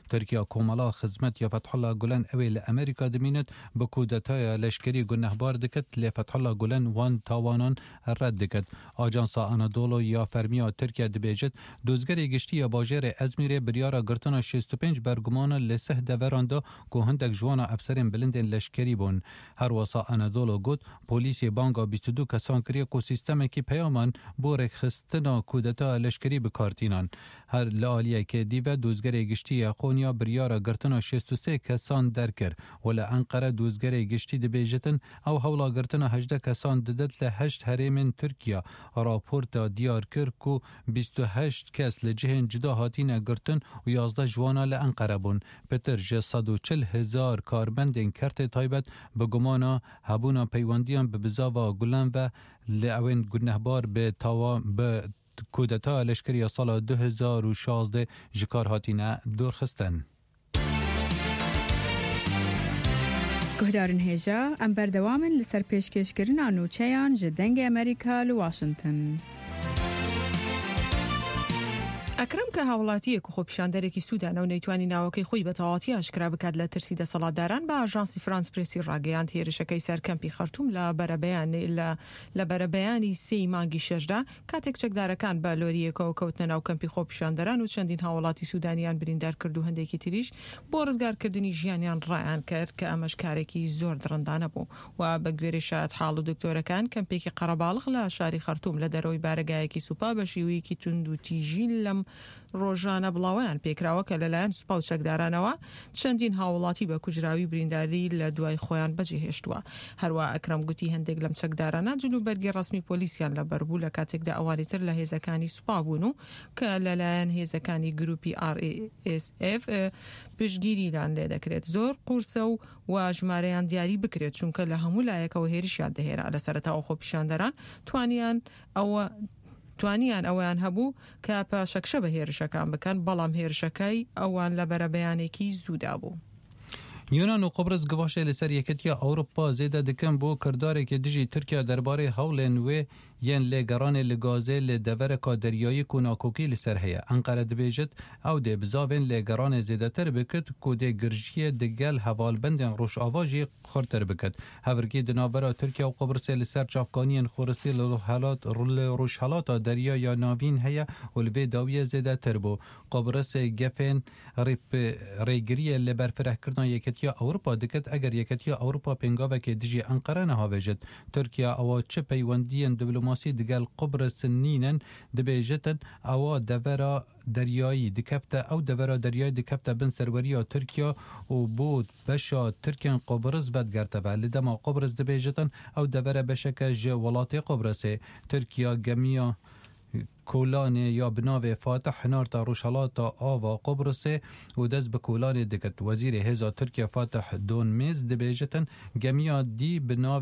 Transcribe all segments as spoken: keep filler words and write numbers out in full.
ترکیا کوملا خدمت یا فتح الله گلن اویل امریکا دمینت به کودتای لشکری گنهبار دکت ل فتح الله گلن وان تاوانان رد دکت. آژانس آنادولو یا فرمیا ترکیا دبیجت دوزگری گشتی یا باجر ازمیر بریارا گرتنا شصت و پنج برگمان لسه دوراندا که هندک جوانا افسرین بلندین لشکری بون. هر واسا آنادولو گوت پلیسی بانگا بیست و دو کسان کری کو سیستم کی پیامان بورک خستنا کودتا لشکری بکارتینان. هر لالیه که دیو دوزگری گشتی خونیا بریارا گرتنا شصت و سه کسان درکر ولی انقره دوزگری گشتی دبیجتن او حولا گرتنا هجده کسان ددت له هشت هرمن ترکیا. راپورتا دیار کر کو بیست و هشت کس لجهن جدا هاتین گرتن و یازده جوانا لانقره بون. پتر جه صد و چل هزار کارمندین کرت تایبت به گمانا هبونا پیوندیان به بزاوا گلن و لعوین گنهبار به تاوا به کودتا لشکری سال دو هزار و شانزده جکار هاتینه دور خستن. گهدارن هیجا ام بردوامن لسر پیشکش کرنا نوچیان جدنگ امریکا لواشنطن. ئەکرم کە هاوڵاتیەک و خۆپیشاندەرێکی سوودانە و نەیتوانی ناوەکەی خۆی بە تەواوەتی ئاشکرا بکات لە ترسی دەسەڵاتداران بە ئاژانسی فرانس پرێسی ڕاگەیاند هێرشەکەی سەر کەمپی خەرتوم لە بەرەبەیان لە بەرەبەیانی سێی مانگی شەشدا کاتێک چەکدارەکان بە لۆریەکەوە کەوتنە ناو کەمپی خۆپیشاندەران و چەندین هاوڵاتی سوودانیان بریندار کرد و هەندێکی تریش بۆ ڕزگارکردنی ژیانیان ڕایان کرد کە ئەمەش کارێکی زۆر درڕندانە بوو و بە گوێرەی شایەت حاڵ و دکتۆرەکان کەمپێکی قەرەباڵغ لە شاری خەرتوم لە دەرەوەی بارگایەکی سوپا بە شێوەیەکی توند و تیژی لەم ڕۆژانە بڵاویان پێکراوە کە لەلایەن سوپا و چەکدارانەوە چەندین هاوڵاتی بە کوژراوی برینداری لە دوای خۆیان بەجێهێشتووە. هەروە ئەکرەم گوتی هەندێک لەم چەکدارانە جلوبەرگی ڕسمی پۆلیسیان لەبەربوو لە کاتێکدا ئەوانیتر لە هێزەکانی سوپا بوون و کە لەلایەن هێزەکانی گروپی ئار ئێ ئێس ئێف پشتگیریدان لێ دەکرێت زۆر قورسە و و ژمارەیان دیاری بکرێت چونکە لە هەموو لایەکەوە هێرشیان دەهێرا. لە سەرەتاوە خۆپیشاندەران توانیان ئەوە توانیان ئەویان هەبوو کە پاشەکشە بە هێرشەکان بکەن بەڵام هێرشەکەی ئەوان لە بەرەبەیانێکی زوودا بوو. یونان و قبرس گواشه لسر یکتیا اوروپا زیده دکن بو کرداره که دجی ترکیه درباره حول نوی ین لگران لگازه لدور کا دریایی کناکوکی لسر هیا. انقره دبیجت او ده بزاوین لگران زیده تر بکد که ده گرجی دگل حوال بندن روش آواجی خورتر بکد. هفرگی دنابرا ترکیه و قبرس لسر چافکانین خورستی لحالات روش حالات دریا یا ناوین هیا و لوی داوی زیده تر بو. قبرس گفن ریگری لبرفره کردن یکتیا اوروپا دکت اگر یکتیا اوروپا پنگاوه که دجی انقره نها بجد. ترکیه او چه پیوندین دیپلماسی دگل قبرس نینن دبیجتن او دورا دریایی دکفته او دورا دریایی دکفته بن سروریا ترکیه و بود بشا ترکیان قبرس بدگرته و لدما قبرس دبیجتن او دورا بشکه جوالات قبرسه. ترکیه گمیا کولان یا بناو فاتح نارتا روشالات آوا قبرسه و دست به کولان دکت. وزیر هزا ترکیه فاتح دون میز دبیجتن گمیا دی بناو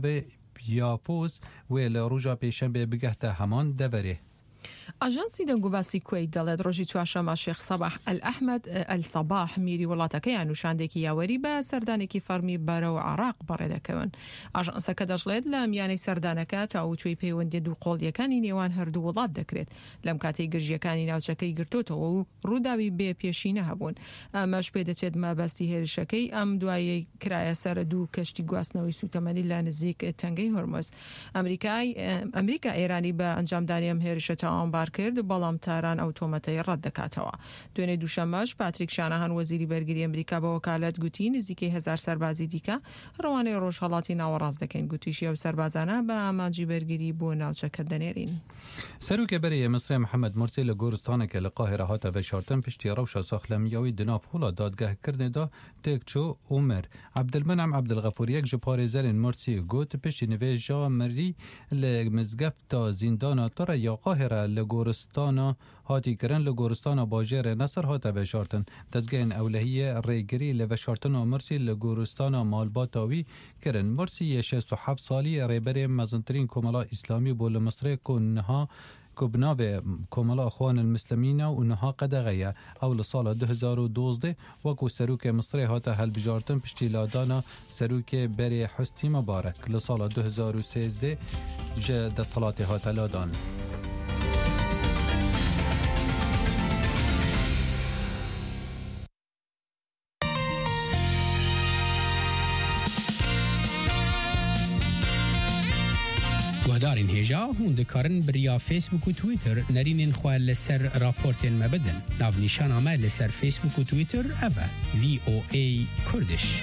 یافوز و لروجا پیشنبه بگهته همان دوره. ئاژانسی دەنگوباسی کوێیت دەڵێت ڕۆژی چوارشەممە شێخ سەباح ئەلئەحمەد ئەلسەباح میری وڵاتەکەیان وشاندێکی یاوەری بە سەردانێکی فەرمی بەرەو عێراق بەڕێدەکەون. ئاژانسەکە دەژڵێت لە میانەی سەردانەکە تاوتوێی پەیوەندی دوو قۆڵیەکانی نێوان هەردوو وڵات دەکرێت لەم کاتەی گرژیەکانی ناوچەکەی گرتوتەوە و ڕووداوی بێ پێشینە هەبوون. ئەمەش پێ دەچێت مەبەستی هێرشەکەی ئەم دوایی کرایە سەر دوو کەشتی گواستنەوەی سوتەمەنی لە نزیک تەنگەی هۆرمۆز. ئەمریکا ئێرانی بە ئەنجامدانی ئەم هێرشە تاوانبار کرد بەڵام تاران ئەو تۆمەتەی ڕەت دەکاتەوە. دوێنێ دووشەمەش پاتریک شانەهان وەزیری بەرگری ئەمریکا بە وەکالەت گوتی نزیکەی هەزار سەربازی دیکە ڕەوانەی ڕۆژهەڵاتی ناوەڕاست دەکەین. گوتیشی ئەو سەربازانە بە ئامانجی بەرگری بۆ ناوچەکە دەنێرین. سەرۆکێبەری مصر محەممەد مورسی لە گۆرستانێکە لە قاهرە هاتە بەشارتن پشتی ڕەوشە ساخلەمیەوەی دناف هوڵا دادگەهکردنێدا تێکچۆ عومەر. عەبدولمەنعم عەبدولغەفوریەک ji parêzerên Mursiyê got piştî nivêja mirî li mizgefta zîndana Tora ya Qahira li goristana hatî kirin li goristana bajêrê Nesir hate veşartin. Dezgehên ewlehiyê rêgirî li veşartina Mursî li goristana malbata wî kirin. Mursî şêst û heft salî rêberê mezintirîn komela İslamî bû li Misrê ku niha ku bi navê Komela Xwan el-Mislemîn û niha qedeğeye ew li sala du hezar û dozdeh wekû serokê Misrê hate helbijartin piştî ladana serokê Berê Hosnî Mubarek li sala du hezar û sêzdeh ji desthilatê hate ladan. گهدارین هیجا هون دکارن بریا فیسبوک و تویتر نرینین خواه لسر راپورتین مبدن ناو نیشان آمه لسر فیسبوک و تویتر اوه وی او ای کردش.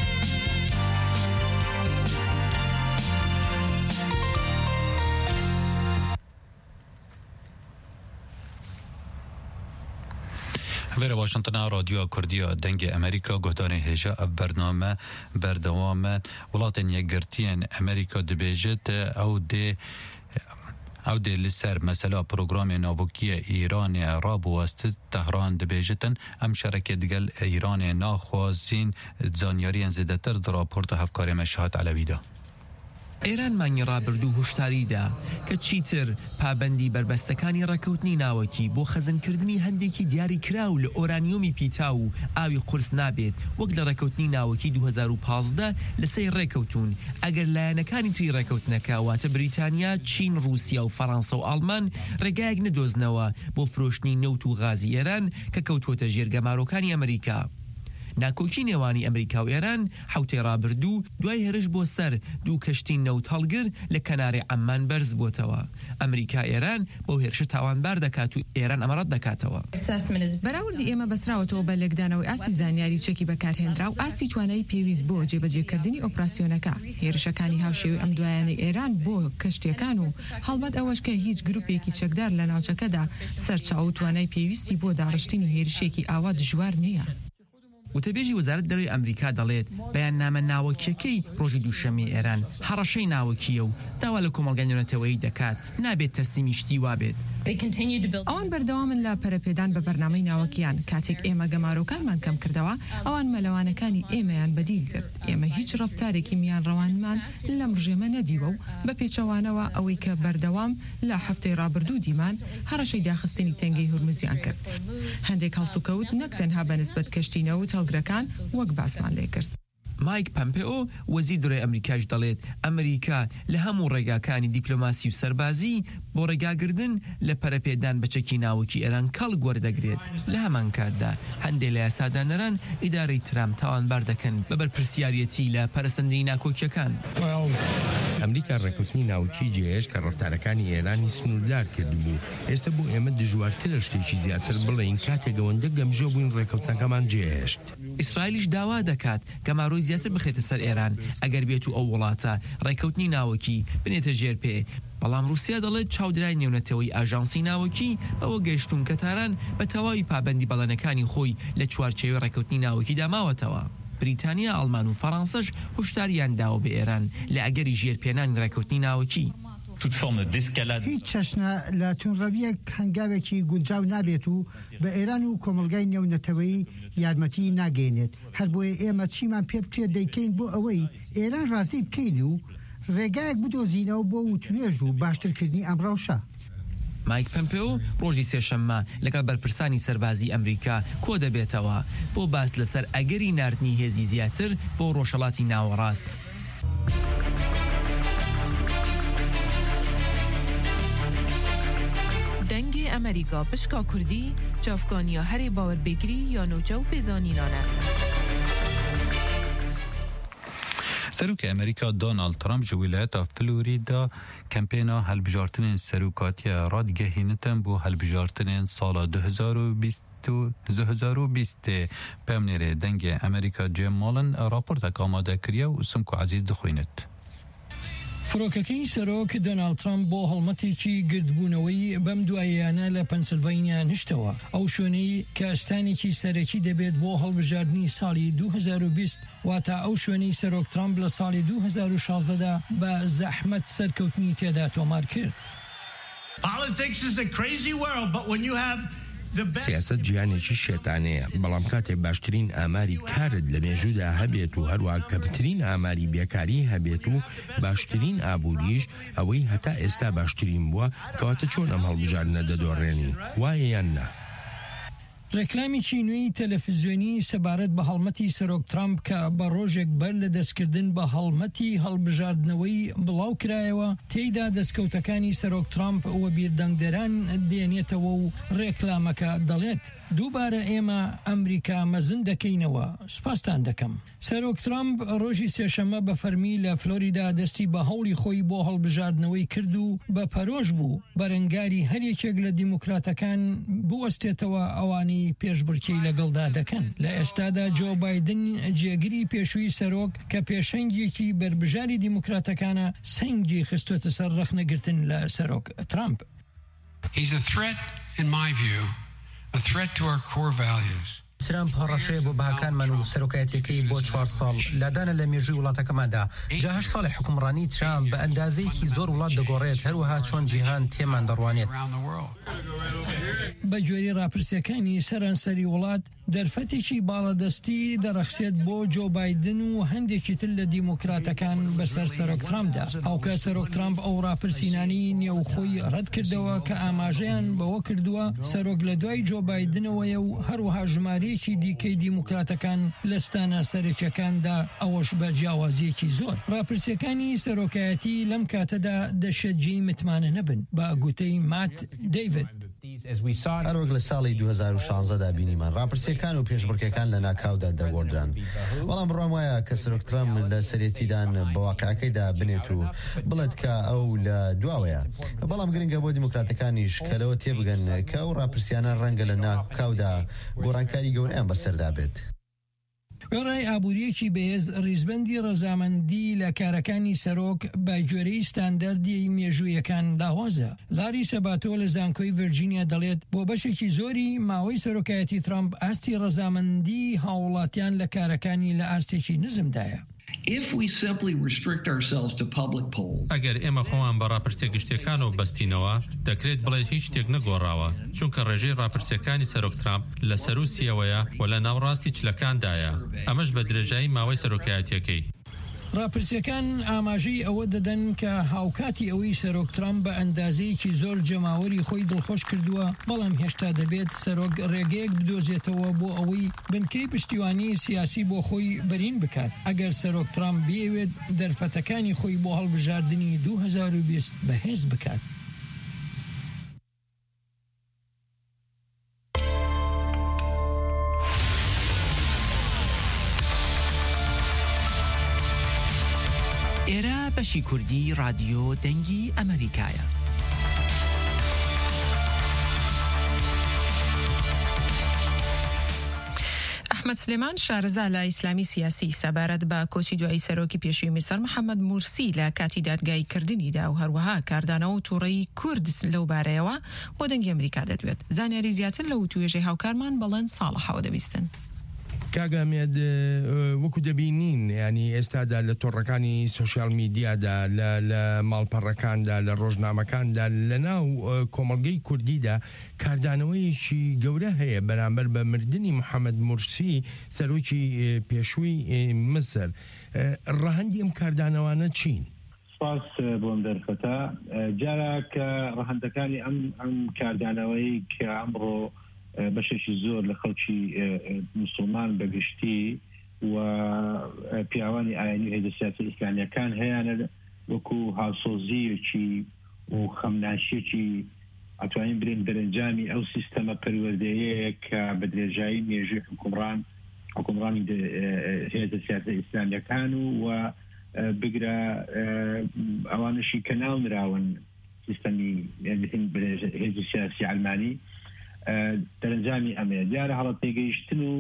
ویر واشنطن رادیو کردیا دنگ امریکا گهدان هجا اف برنامه بردوام ولاتن یگرتین امریکا دبیجت او ده او ده لسر مثلا پروگرام ناوکی ایران راب واسط تهران دبیجتن ام شرکت دگل ایران ناخوازین زانیاری زیدتر در راپورت هفکار مشهات علویده. ئێران مانگی ڕابردوو هشداریدا کە چیتر پابەندی بربەستەکانی ڕێکەوتنی ناوەکی بۆ خەزنکردنی هەندێکی دیاری کراو لە ئۆرانیۆمی پیتا و ئاوی قورس نابێت وەک لە ڕێکەوتنی ناوەکی دوو هەزار و پانزدە لەسەر ڕێکەوتون ئەگەر لایەنەکانی تری ڕێکەوتنەکە واتە بریتانیا، چین، رووسیا و فەڕەنسا و ئاڵمان ڕێگایەک نەدۆزنەوە بۆ فرۆشتنی نەوت و غازی ئێران کە کەوتوۆتە ژێر گەمارۆکانی ئەمریکا. ناکۆکی نێوانی ئەمریکا و ئێران حوتەی ڕابردوو دوای هێرش بۆ سەر دوو کەشتی نەوت هەڵگر لە کەناری عەمان بەرز بۆتەوە. ئەمریکا ئێران بەو هێرشە تاوانبار دەکات و ئێران ئەمەڕەت دەکاتەوە. بەراوردی ئێمە بەسراوەتەوە بە لێکدانەوەی ئاستی زانیاری چەکی بەکارهێنرا و ئاستی توانایی پێویست بۆ جێبەجێکردنی ئۆپراسیۆنەکە. هێرشەکانی هاوشێوەی ئەم دوایانەی ئێران بۆ کەشتیەکان و هەڵبەت ئەوەش کە هیچ گروپێکی چەکدار لە ناوچەکەدا سەرچاو توانای پێویستی بۆ داڕشتنی هێرشێکی ئاوا دژوار نییە. وتەبێژی وەزارەت دەرەوەی ئەمریکا دەڵێت بەیاننامە ناوەکیەکەی ڕۆژی دووشەمەی ئێران هەڕەشەی ناوەکیە و داوا لە کۆمەڵگەی نێونەتەوەیی دەکات نابێت تەسلیمی شتی وابێت. ئەوان بەردەوامن لە پەرەپێدان بە بەرنامەی ناوەکیان کاتێک ئێمە گەمارۆکانمان کەم کردەوە ئەوان مەلەوانەکانی ئێمەیان بەدیل کرد. ئێمە هیچ ڕەفتارێکی میان ڕەوانمان لەم ڕژێمە نەدیوە و بە پێچەوانەوە ئەوەی کە بەردەوام لە هەفتەی ڕابردوو دیمان هەڕەشەی داخستنی تەنگەی هورمزیان کرد. هەندێک هەڵسوکەوت نەک تەنها بەنسبەت کەشتینەوە هەڵگرەکان وەک باسمان لێ کرد. مایک پەمپێۆ وەزیری دەرەوەی ئەمریکاش دەڵێت ئەمریکا لە هەموو ڕێگاکانی دیپلۆماسی و سەربازی بۆ ڕێگاگردن لە پەرەپێدان بە چەکی ناوەکی ئێران کەڵ گوەردەگرێت. لە هەمان کاردا هەندێک لە یاسادانەران ئیدارەی ترامپ تاوانبار دەکەن بە بەرپرسیارەتی لە پەرستەندنی ناکۆکیەکان. ئەمریکا ڕێکەوتنی ناوکی جێهێش کە ڕەفتارەکانی ئێرانی سنوردار کردبوو. ئێستا بۆ ئێمە دژوارترە شتێکی زیاتر بڵێین کاتێک ئەوەندە گەمژە بووین ڕێکەوتنەکەمان جێهێشت. ئیسرائیلیش داوا دەکات گەمارۆی زیاتر بخێتە سەر ئێران ئەگەر بێت و ئەو وڵاتە ڕێکەوتنی ناوەکی بنێتە ژێر پێ. بەڵام رووسیا دەڵێت چاودرای نێونەتەوەی ئاژانسی ناوەکی بەوە گەیشتون کە تاران بە تەواوی پابەندی بەڵێنەکانی خۆی لە چوارچێوەی ڕێکەوتنی ناوەکی داماوەتەوە. بریتانیا، ئەڵمان و فەڕەنسەش هشداریان داوە بە ئێران لە ئەگەری ژێرپێنانی ڕێکەوتنی ناوەکی. هیچ چەشنە لە تونڕەویەک هەنگاوێکی گونجاو نابێت و بە ئێران و کۆمەڵگای نێونەتەوەی یارمەتی ناگەینێت. هەر بۆیە ئێمە چیمان پێ بکرێت دەیکەین بۆ ئەوەی ئێران ڕازی بکەین و ڕێگایەک بدۆزینەوە بۆ وتوێژ و باشترکردنی ئەمڕەوشە. مایک پەمپێۆ ڕۆژی سێشەممە لەگەڵ بەرپرسانی سەربازی ئەمریکا کۆ دەبێتەوە بۆ باس لەسەر ئەگەری ناردنی هێزی زیاتر بۆ ڕۆژهەڵاتی ناوەڕاست. دەنگی ئەمریکا پشکا کوردی چافکانیا هەرێ باوەربێگری یا نۆچە و پێزانینانە. سەرۆکی ئەمریکا دۆناڵد ترامپ ji ویلایەتا فلۆریدا کەمپێنا هەڵبژارتنên سەرۆکاتیە ڕادگەهێنتن بۆ هەڵبژارتنên ساڵا du hezar û bîst du hezar û bîstê pevnêrê dengê ئەمریکا Jim Mullen raportek amade kiriye û Simko Ezîz dixwînit. فڕۆکەکەی سەرۆک دۆناڵد ترامپ بۆ هەڵمەتێکی گردبوونەوەی بەم دواییانە لە پەنسیلڤانیا نیشتەوە. ئەو شوێنەی کە ئەستانێکی سەرەکی دەبێت بۆ هەڵبژاردننی ساڵی du hezar û bîst واتە ئەو شوێنەی سەرۆک ترامپ لە ساڵی du hezar û şazdeدا بە زەحمەت سەرکەوتنی تێدا تۆمار کرد. سیاست جیانێکی شێتانەیە، بەڵام کاتێ باشترین ئاماری کارت لە مێژوودا هەبێت و هەروە کەمترین ئاماری بێکاری هەبێت و باشترین ئابووریش ئەوەی هەتا ئێستا باشترین بووە کەواتە چۆن ئەم هەڵبژاردنە دەدۆڕێنی، وایە یان نا؟ ڕێکلامێکی نوێی تەلەڤیزیۆنی سەبارەت بە هەڵمەتی سەرۆک ترامپ کە بە ڕۆژێک بەر لە دەستکردن بە هەڵمەتی هەڵبژاردنەوەی بڵاو کرایەوە تێیدا دەستکەوتەکانی سەرۆک ترامپ وە بیردەنگدەران دێنێتەوە و ڕێکلامەکە دەڵێت دووبارە ئێمە ئەمریکا مەزن دەکەینەوە. سوپاستان دەکەم. سەرۆک ترامپ ڕۆژی سێشەمە بە فەرمی لە فلۆریدا دەستی بە هەوڵی خۆی بۆ هەڵبژاردنەوەی کرد و بە پەرۆژ بوو بەرەنگاری هەرێکێک لە دیموکراتەکان بوەستێتەوە ئەوانی پێشبڕکێی لەگەڵدا دەکەن. لە ئێستادا جۆ بایدن جێگیری پێشووی سەرۆک کە پێشەنگێکی بربژاری دیموکراتەکانە سەنگی خستوتە سەر ڕەخنەگرتن لە سەرۆک ترامپ. He's a threat in my view, a threat to our core values. ترامپ هەڕەشەیە بۆ بەهاکانمان و سەرۆکایەتیەکەی بۆ چوار ساڵ لادانە لە مێژووی وڵاتەکەماندا. جا هەشت ساڵی حکومڕانی ترامپ بە ئەندازەیەکی زۆر وڵات دەگۆڕێت، هەروەها چۆن جیهان تێمان دەڕوانێت. بە گوێرەی ڕاپرسیەکانی سەرانسەری وڵات دەرفەتێکی باڵەدەستی دەڕەخسێت بۆ جۆ بایدن و هەندێکی تر لە دیموکراتەکان بەسەر سەرۆک ترامپدا. ئەوکە سەرۆک ترامپ ئەو ڕاپرسینانی نێوخۆی ڕەت کردەوە کە ئاماژەیان بەوە کردووە سەرۆک لە دوای جۆ بایدنەوەیە و هەروەها ژمارەیەکی دیکەی دیموکراتەکان لە ستانە سەرەکیەکاندا ئەوەش بە جیاوازیەکی زۆر. ڕاپرسیەکانی سەرۆکایەتی لەم کاتەدا دەشێت جێی متمانە نەبن بە گوتەی مات دەیڤید. هەروەک لە ساڵی دوو هەزار و شانزە بینیمان ڕاپرسیەکان و پێشبڕکێکان لە ناکاودا دەگۆڕدران. بەڵام بڕام وایە کە سەرۆک ترامپ لە سەرێتیدان بە واقعەکەیدا بنێت و بڵێت کە ئەو لە دواوەیە. بەڵام گرنگە بۆ دیموکراتەکانیش کەلەوە تێبگەن کە ئەو ڕاپرسیانە ڕەنگە لە ناکاودا گۆڕانکاری گەورەیان بەسەردا بێت. وێڕای ئابوووریەکی بەهێز ڕیزبەندی ڕەزامەندی لە کارەکانی سەرۆک بە گوێرەی ستاندەردی مێژوویەکان لاوازە. لاری سەباتۆ لە زانکۆی ڤرجینیا دەڵێت بۆ بەشێکی زۆری ماوەی سەرۆکایەتی ترامپ ئاستی ڕەزامەندی هاوڵاتیان لە کارەکانی لە ئاستێکی نزمدایە. If we simply restrict ourselves to public polls. ئەگەر ئێمە خۆمان بە ڕاپرسیە گشتیەکان و بەستینەوە دەکرێت بڵێت هیچ شتێک نەگۆڕاوە، چونکە ڕێژەی ڕاپرسیەکانی سەرۆک ترامپ لە سەروسیەوەیە و لە ناوڕاستی چلەکاندایە، ئەمەش بە درێژایی ماوەی سەرۆکایەتیەکەی. ڕاپرسیەکان ئاماژەی ئەوە دەدەن کە هاوکاتی ئەوەی سەرۆک ترامپ بە ئەندازەیەکی زۆر جەماوەری خۆی دڵخۆش کردووە، بەڵام هێشتا دەبێت سەرۆک ڕێگەیەک بدۆزێتەوە بۆ ئەوەی بنکەی پشتیوانی سیاسی بۆ خۆی بەرین بکات. ئەگەر سەرۆک ترامپ بێوێت دەرفەتەکانی خۆی بۆ هەڵبژاردننی دوو هەزار و بیست بەهێز بکات. ئێرە بەشی کوردی رادیۆ دەنگی ئەمریکایە. ئەحمەد سلێمان شارەزا لە ئیسلامی سیاسی سەبارەت بە کۆچی دوایی سەرۆکی پێشووی میسر محەممەد مورسی لە کاتی دادگای کردنیدا و هەروەها کاردانەوە و تووڕەی کورد لەو بارەیەوە بۆ دەنگی ئەمریکا دەدوێت. زانیاری زیاتر لە توێژەی هاوکارمان بەڵێن ساڵحەوە دەبیستن. کاگامێد وەکو دەبینین ینی ئێستادا لە تۆڕەکانی سوشیال میدیادا لە ماڵپەڕەکاندا لە ڕۆژنامەکاندا لە ناو کۆمەڵگەی کوردیدا کاردانەوەیشی گەورە هەیە بەرامبەر بە مردنی محەممەد مورسی سەرۆکی پێشووی مسر. ڕەهەندی ئەم کاردانەوانە چین؟ سپاس بۆم دەرفەتە جارە کە ڕەهەندەکانی ئەم ئەم کاردانەوەی کە ئەمڕۆ بەشێکی زۆر لە خەڵکی مسلمان بەگشتی و پیاوانی ئاینی هێزە سیاسی ئیسلامیەکان هەیەە وەکو هاوسۆزیەکی و خەمناشیەکی ئەتوانین برین دەرەنجامی ئەو سیستەمە پەروەردەیەیە کە بە درێژایی مێژووی حکومڕان حکومڕانی هێزە سیاسی ئیسلامیەکان و بگرە ئەوانشی کە ناونراون سیستەمی هێزە سیاسی ئەلمانی دەرەنجامی ئەمێ دیارە هەڵە پێگەیشتن و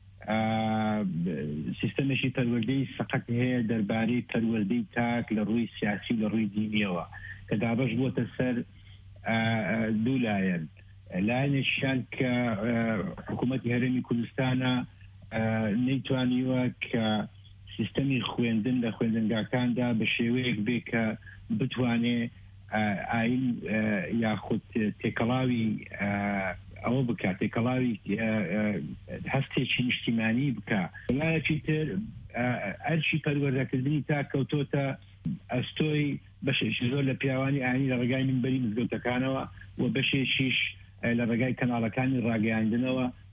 سیستەمێکی پەروەردەی سەقەت هەیە دەربارەی پەروەردەی تاک لە ڕووی سیاسی لە ڕووی دینیەوە کە دابەش بووەتە سەر دوو لایەن. لایەنێکیان کە حکوومەتی هەرێمی کوردستانە نەیتوانیوە کە سیستەمی خوێندن لە خوێندنگاکاندا بە شێوەیەک بێ کە بتوانێ ئاین یاخود تێکەڵاوی ئەوە بکە تێکەڵاوی هەستێکی نیشتیمانی بکە. لایەکی تر ئەرشی پەروەردەکردنی تا کەوتۆتە ئەستۆی بەشێکی زۆر لە پیاوانی ئاینی لە ڕێگای منبەری مزگەوتەکانەوە و بەشێکیش لە ڕێگای کەناڵەکانی ڕاگەیاندنەوە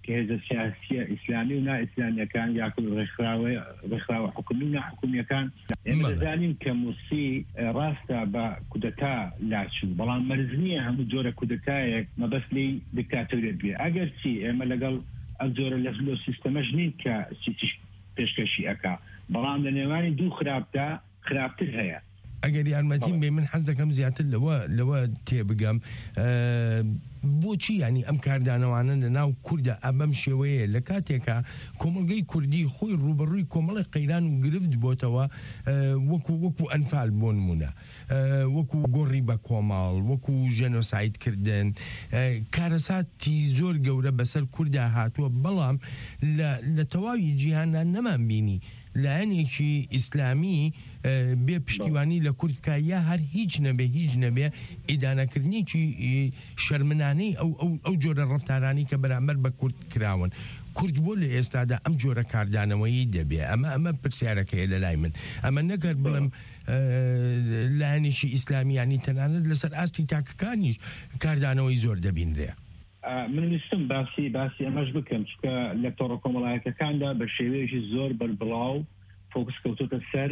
کە هێزە سیاسیە ئیسلامی و نا ئیسلامیەکان یاکو ڕێکخراوە حکومی و ناحکومیەکان ئێمە دەزانین کە موسی ڕاستە بە کودەتا لاچوو بەڵام مەرج نییە هەموو جۆرە کودەتایەک مەبەست لی دیکتاتۆریەت بێ ئەگەر چی ئێمە لەگەڵ ئەم جۆرە لە سیستەمەش نین کە سیتیش پێشکەشی ئەکا بەڵام لە نێوانی دوو خراپدا خراپتر هەیە ئەگەر یارمەتیم بێ من حەز دەکەم زیاتر لەوە لەوە تێبگەم بۆچی ینی ئەم کاردانەوانە لە ناو کووردە ئەبەم شێوەیە لە کاتێکە کۆمەلگەی کوردی خۆی ڕوبەڕووی کۆمەڵی قەیران و گرفت بۆتەوە وەکو وەکو ئەنفال بۆ نمونە وەکو گۆڕی بە کۆماڵ وەکو ژەنۆسایدکردن کارەساتی زۆر گەورە بەسەر کووردا هاتووە بەڵام لە تەواوی جیهاندا نەمان بینی لایەنێکی ئیسلامی بێ پشتیوانی لە کوردکە یا هەر هیچ نەبێ هیچ نەبێ ئیدانەکردنیی شەرمنانەی ئەو ئەو جۆرە ڕفتارانی کە بەرامبەر بە کورد کراون کورد بۆ لە ئێستادا ئەم جۆرە کاردانەوەی دەبێ ئەمە ئەمە پرسیارەکەیە لە لای من ئەمە نەگەر بڵم لایەنێکی ئیسلامیانی تەنانەت لەسەر ئاستی تاکەکانیش کاردانەوەی زۆر دەبینرێ من ویستم باسی باسی ئەمەش بکەم چکە لە تۆڕە کۆمەڵایەتەکاندا بە شێوەیەکی زۆر بەربڵاو فۆکس کەوتوتە سەر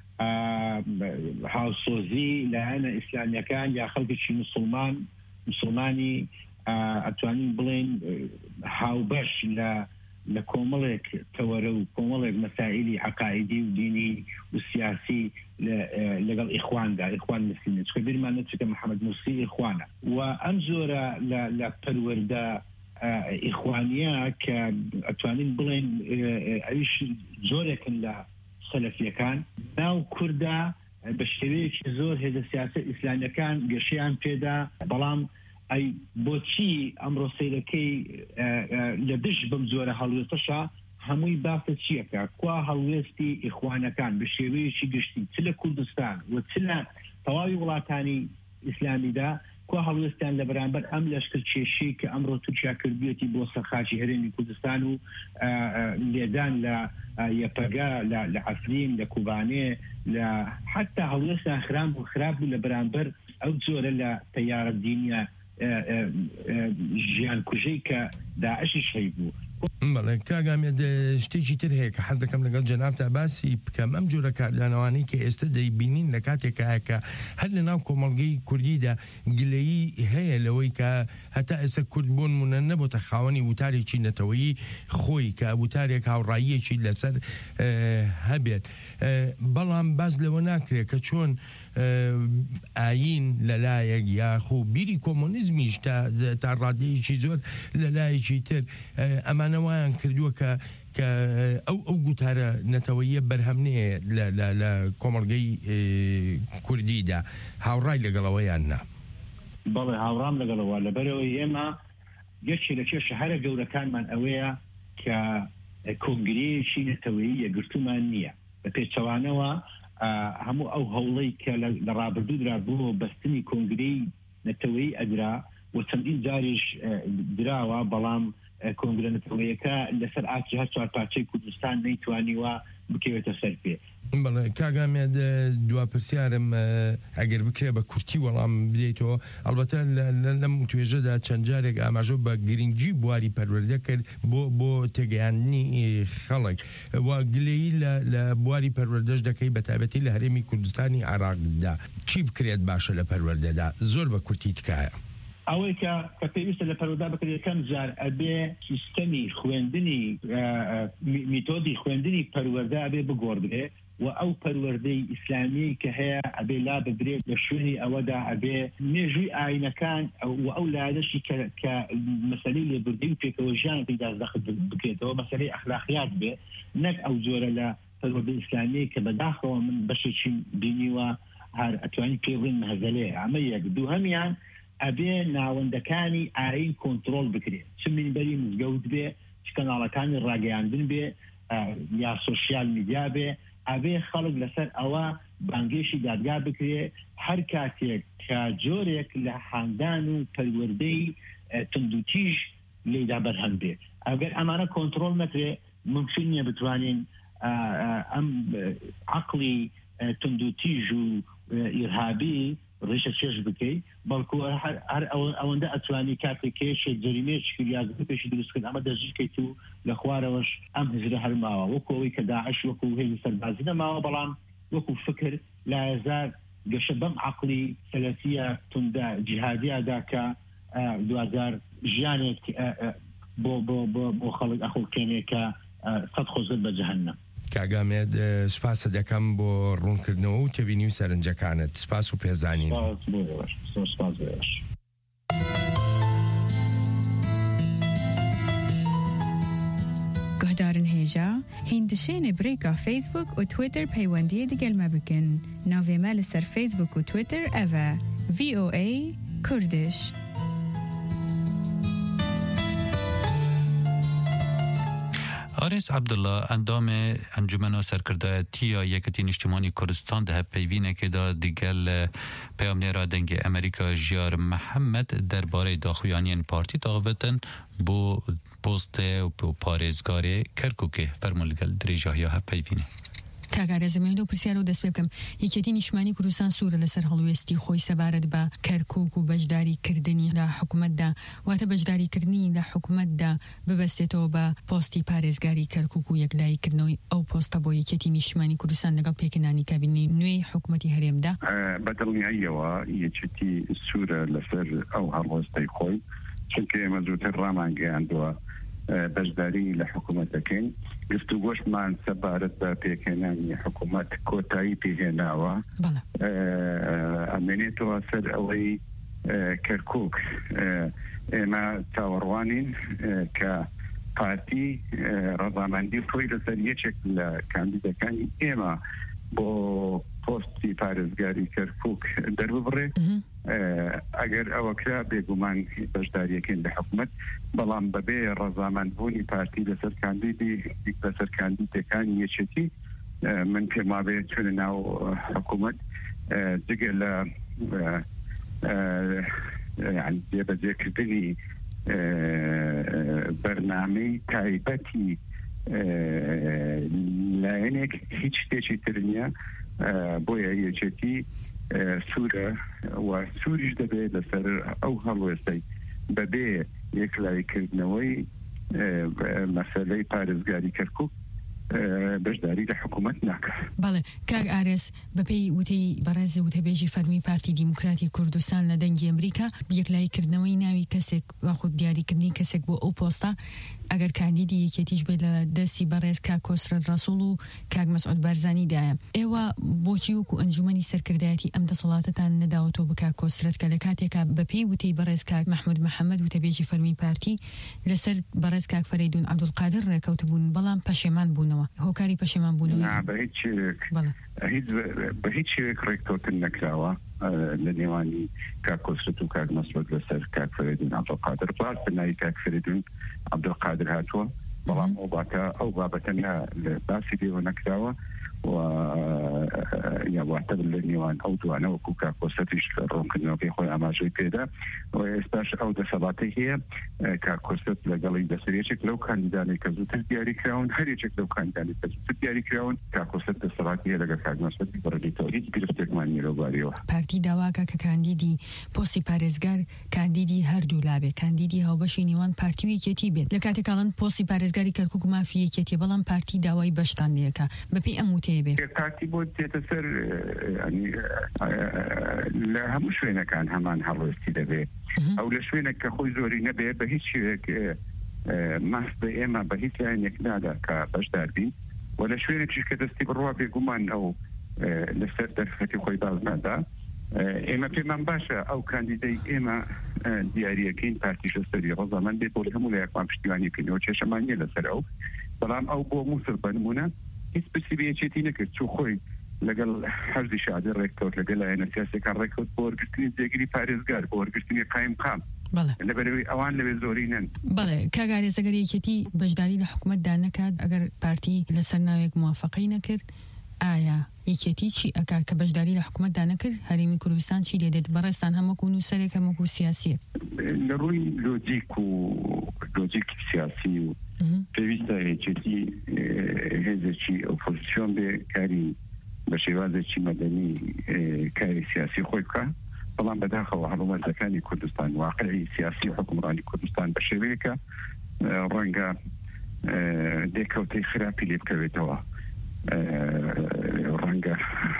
هاوسۆزی لایەنە ئیسلامیەکان یا خەڵکێکی مسلمان مسلمانی ئەتوانین بڵێن هاوبەش لە لە کۆمەڵێک تەوەرە و کۆمەڵێک مەسائلی عقائیدی و دینی و سیاسی لەگەڵ ئیخواندا ئیخوان مسلمین چکە بیرمان نەچێتە محەممەد موسی ئیخوانە و ئەم زۆرە لە پەروەردە ئیخوانیە کە ئەتوانین بڵێن ئەویش زۆرێکن لە سەلەفیەکان ناو کووردا بە شێوەیەکی زۆر هێزە سیاسەت ئیسلامیەکان گەشەیان پێدا بەڵام ئەی بۆچی ئەمڕۆ سەیرەکەی لە دش بم زۆرە هەڵوێستەشە هەمووی باسە چیەکە کوا هەڵوێستی ئیخوانەکان بە شێوەیەکی گشتی چ لە کوردستان و چ لە تەواوی وڵاتانی ئیسلامیدا کوا هەڵوێستیان لە بەرامبەر ئەم لەشکر کێشی کە ئەمڕۆ تورکیا کردوێتی بۆ سەرخاچی هەرێمی کوردستان و لێدان لە یەپەگا لە عەفرین لە کوبانێ لە حتا هەڵوێستیان خراب بوو خراب بوو لە بەرامبەر ئەو جۆرە لە تەیارە دینیە ژیان کوژەی کە داعشی شەی بوو بەڵێ کاگامێت شتێکی تر هەیە کە حەز دەکەم لەگەڵ جەنابتا باسی بکەم ئەم جۆرە کاردانەوانەی کە ئێستا دەیبینین لە کاتێکە کە هەر لە ناو کۆمەڵگەی کوردیدا گلەیی هەیە لەوەی کە هەتا ئێستا کورد بوون مونە نەبووتە خاوەنی وتارێکی نەتەوەیی خۆی کە وتارێک هاوڕاییەکی لەسەر هەبێت بەڵام باز لەوە ناکرێت کە چۆن ئاین لەلایەک یاخۆ بیری کۆمۆنیزمیش تا ڕادەیەکی زۆر لەلایەکی تر ئەمانەوەیان کردووە کە کە ئەو ئەو گوتارە نەتەوەیە بەرهەمنەیە لە کۆمەڵگەی کوردیدا هاوڕای لەگەڵەوەیان نا بەڵێ هاوڕام لەگەڵەوە لەبەرەوەی ئێمە یەکێ لە کێشە هەرە گەورەکانمان ئەوەیە کە کۆنگرەیەکی نەتەوەیی یەگرتومان نییە بە پێچەوانەوە هەموو ئەو هەوڵەی کە لە ڕابردوودرا بووە بەستنی کۆنگرەی نەتەوەیی ئەدرا و چەندین جاریش دراوە بەڵام کۆنگرە نەتەوەیەکە لەسەر ئاچی هەر چوار پارچەی کوردستان نەیتوانیوە بکەوێتە سەر پێ بەڵێ کاگامێت دوا پرسیارم ئەگەر بکرێ بە کورتی وەڵام بدەیتەوە ئەلبەتە لەم توێژەدا چەند جارێک ئاماژە بە گرنگی بواری پەروەردە کرد بۆ بۆ تێگەیاندنی خەڵک و گلەیی لە بواری پەروەردەش دەکەی بە تایبەتی لە هەرێمی کوردستانی عێراقدا چی بکرێت باشە لە پەروەردەدا زۆر بە کورتی تکایە ئەوەی کە کە پێویستە لە پەروەردە بکرێت یەکەم جار ئەبێ سیستەمی خوێندنی میتۆدی خوێندنی پەروەردە ئەبێ بگۆڕدرێ و ئەو پەروەردەی ئیسلامی کە هەیە ئەبێ لا ببرێت لە شوێنی ئەوەدا ئەبێ مێژووی ئاینەکان و ئەو لایەنەشی کە مەسەلەی لێبوردی و پێکەوەژیان پێدا دەخت بکرێتەوە مەسەلەی ئەخلاقیات بێ نەک ئەو جۆرە لە پەروەردەی ئیسلامی کە بەداخەوە من بەشێکی بینیوە هەر ئەتوانی پێ بڵێن مەهزەلەیە ئەمە یەک دووهەمیان ئەبێ ناوەندەکانی ئاین کۆنتڕۆل بکرێت چ مینبەری مزگەوت بێ چ کەناڵەکانی ڕاگەیاندن بێ یا سۆشیال میدیا بێ ئەبێ خەڵک لەسەر ئەوە بانگێشی دادگا بکرێ هەر کاتێک کە جۆرێک لە حاندان و پەروەردەی تندوتیژ لێدا بەرهەم بێ ئەگەر ئەمانە کۆنتڕۆل نەکرێ ممکن نیە بتوانین ئەم عەقڵی تندوتیژ و ئیرهابی ڕیشە چێژ بکەی بەڵکو هەر ئەوەندە ئەتوانی کاتێکێشێک جەریمەیەکی یاگرتو پێشی دروستکرد ئەمە دەژیکەیت و لە خوارەوەش ئەم هزرە هەرماوە وەکەوەی کە داعش وەکو هێزی سەربازی نەماوە بەڵام وەکو فکر لا يزال گەشە بەم عقلی سەلەفیە توندا جیهادیادا کە دوازار ژیانێک بۆ بۆ بۆ بۆ خەڵک ئەخۆکێنێ کە سەد خۆزر بە جەهەنەم. کاگامێت سپاسە دەکەم بۆ ڕوونکردنەوە و تێبینی و سەرنجەکانت. سپاس و پێزانین. گهدارن هێژا هیندشێنێ برێکا فیسبوک و تویتر پەیوەندیە دیگەلمە بکەن. ناوێمە لەسەر فیسبوک و تویتر ئەڤە ڤی ئۆ ئەی کوردش. آرس عبدالله اندام انجمن سرکردایتی یکتی نیشتمانی کردستان ده پیوینه که دا دیگل پیامنیرا دنگ امریکا جیار محمد درباره داخویانین پارتی داغوتن بو پوست و پارێزگارê Kerkûkê fermûlgel dirêja ya hev peyvînê. کاگارێزەمەوێت و پرسیار و دەست پێ بکەم یەکێتی نیشتمانی کوردستان سوورە لەسەر هەڵوێستی خۆی سەبارەت بە کەرکووک و بەشداریکردنی لە حکوومەتدا واتە بەشداریکردنی لە حکوومەتدا ببەستێتەوە بە پۆستی پارێزگاری کەرکووک و یەکلاییکردنەوەی ئەو پۆستە بۆ یەکێتی نیشتمانی کوردستان لەگەڵ پێکەنانی کابینەی نوێی حکوومەتی هەرێمدا بەدڵنیاییەوە یەکێتی سوورە لەسەر ئەو هەڵوێستەی خۆی چونکە ئێمە زووتر ڕامان گەیاندووە بەشداری لە حکوومەتەکەین گفتوگۆشمان سەبارەت بە پێکهێنانی حکوومەت کۆتایی پێهێناوە ئەمێنێتەوە سەر ئەوەی کەرکووک ئێمە چاوەڕوانین کە پارتی ڕەزامەندی خۆی لەسەر یەکێک لە کاندیدەکانی ئێمە بۆ پۆستی پارێزگاری کەرکووک دەرببڕێ ئەگەر ئەوە کرا بێگومان بەشداریەکەین لە حکوومەت بەڵام بەبێ ڕەزامەندبوونی پارتی لەسەر کاندیدی لەسەر کاندیدەکانی یەکێتی من پێما بێ چونە ناو حکوومەت جگە لە جێبەجێکردنی بەرنامەی تایبەتی لایەنێک هیچ شتێکی تر نییە بۆیە یەکێتی سوورە و سووریش دەبێت لەسەر ئەو هەڵوێستەی بەبێ یەکلاییکردنەوەی مەسەلەی پارێزگاری کەرکووک بەشداری لە حکوومەت ناکە. بەڵێ کاک ئارێس بەپێی وتەی بەڕێز وتەبێژی فەرمی پارتی دیموکراتی کوردستان لە دەنگی ئەمریکا یەکلاییکردنەوەی ناوی کەسێک واخود دیاریکردنی کەسێک بۆ ئەو پۆستە ئەگەر کاندیدی یەکێتیش بێت لە دەستی بەڕێز کاک کۆسرەت ڕەسوڵ و کاک مەسعود بارزانیدایە ئێوە بۆچی وەکو ئەنجومەنی سەرکردایەتی ئەم دەسەڵاتەتان نەداوەتەوە بە کاک کۆسرەت کە لە کاتێکا بەپێی وتەی بەڕێز کاک محمود محەممەد وتەبێژی فەرمی پارتی لەسەر بەڕێز کاک فەرەیدون عەبدولقادر ڕێکەوت بوون بەڵام پەشێمان بوونەوە هۆکاری پەشێمان بوونەوە بە هیچ شێوێک ڕێککەوتن نەکراوە لە نێوانی کاک کۆسرەت و کاک مەسعود لەسەر کاک فەرەیدون عەبدولقادر ڕاستە ناوی کاک فەرەیدون عەبدولقادر هاتووە بەڵام ئەو باتە ئەو بابەتە باسی لێوە نەکراوە و یاواتە لە نێوان ئەو دوانە وەکو کاک کۆسرەتیش ڕوونکردنەوەی خۆی ئاماژەی پێدا و ئێستاش ئەو دەسەڵاتەی هەیە کاک کۆسرەت لەگەڵی دەسەرێکێک لەو کاندیدانەی کە زووتر دیاریکراون هەرێکێک لەو کاندیدانەی کە زووتر دیاریکراون کاک کۆسرەت دەسەڵاتی هەیە لەگەڵ کاک مەسعود بەڕێگەیەوە هیچ گرفتێکمان نیە لەوبارەیەوە. پارتی داواکە کە کاندیدی پۆستی پارێزگار کاندیدی هەردوو لابێ کاندیدی هاوبەشی نێوان پارتی و یەکێتی بێت لە کاتێکاڵەن پۆستی پارێزگاری کەرکووک و مافی یەکێتی بەڵام پارتی داوای بەشتان لێەکە بەپێی ئەم وتەیە بێت پارتی بۆ دێتە سەر لە هەموو شوێنەکان هەمان هەڵوێستی دەبێت ئەو لە شوێنێک کە خۆی زۆری نەبێت بە هیچ شوێک ماس بە ئێمە بە هیچ لایەنێک نادا کە بەشدار بین و لە شوێنێکیش کە دەستی بڕوا بێگومان ئەو لەسەر دەرفەتی خۆی باز نادا ئێمە پێمان باشە ئەو کاندیدەی ئێمە دیاریەکەین پارتیشە سەری ڕەزامەند بێت بۆ لە هەموو لایەکمان پشتیوانی بکەینەوە کێشەمان نیە لەسەر ئەو بەڵام ئەو بۆ مووسڵ بنمونە هیچ پرسیبەیەکێتی نەکرد چوو خۆی لەگەڵ حەزی شادی ڕێککەوت لەگەڵ لایەنە سیاسیەکان ڕێککەوت بۆ وەرگرتنی جێگیری پارێزگار بۆ وەرگرتنی قایم قام لەبەرەوەی ئەوان لەوێ زۆری نن. بەڵێ کاگارێز ئەگەر یەکێتی بەشداری لە حکوومەتدا نەکات ئەگەر پارتی لەسەر ناوێک موافقەی نەکرد ئایا یەکێتی چی ئەکات کە بەشداری لە حکوومەتدا نەکرد هەرێمی کوردستان چی لێدێت بەڕێستان هەمووەکو نووسەرێک هەمووەکو سیاسیە لە ڕووی لۆجیک و لۆجیکی سیاسی و پێویستە یەکێتی هێزێکی ئۆپۆزیسیۆن بێ کاری بە شێوازێکی مەدەنی کاری سیاسی خۆی بکە بەڵام بەداخەوە هەڵومەرزەکانی کوردستان واقعی سیاسی حکومڕانی کوردستان بە شێوەیەکە ڕەنگە دێکەوتەی خراپی لێ بکەوێتەوە ڕەنگە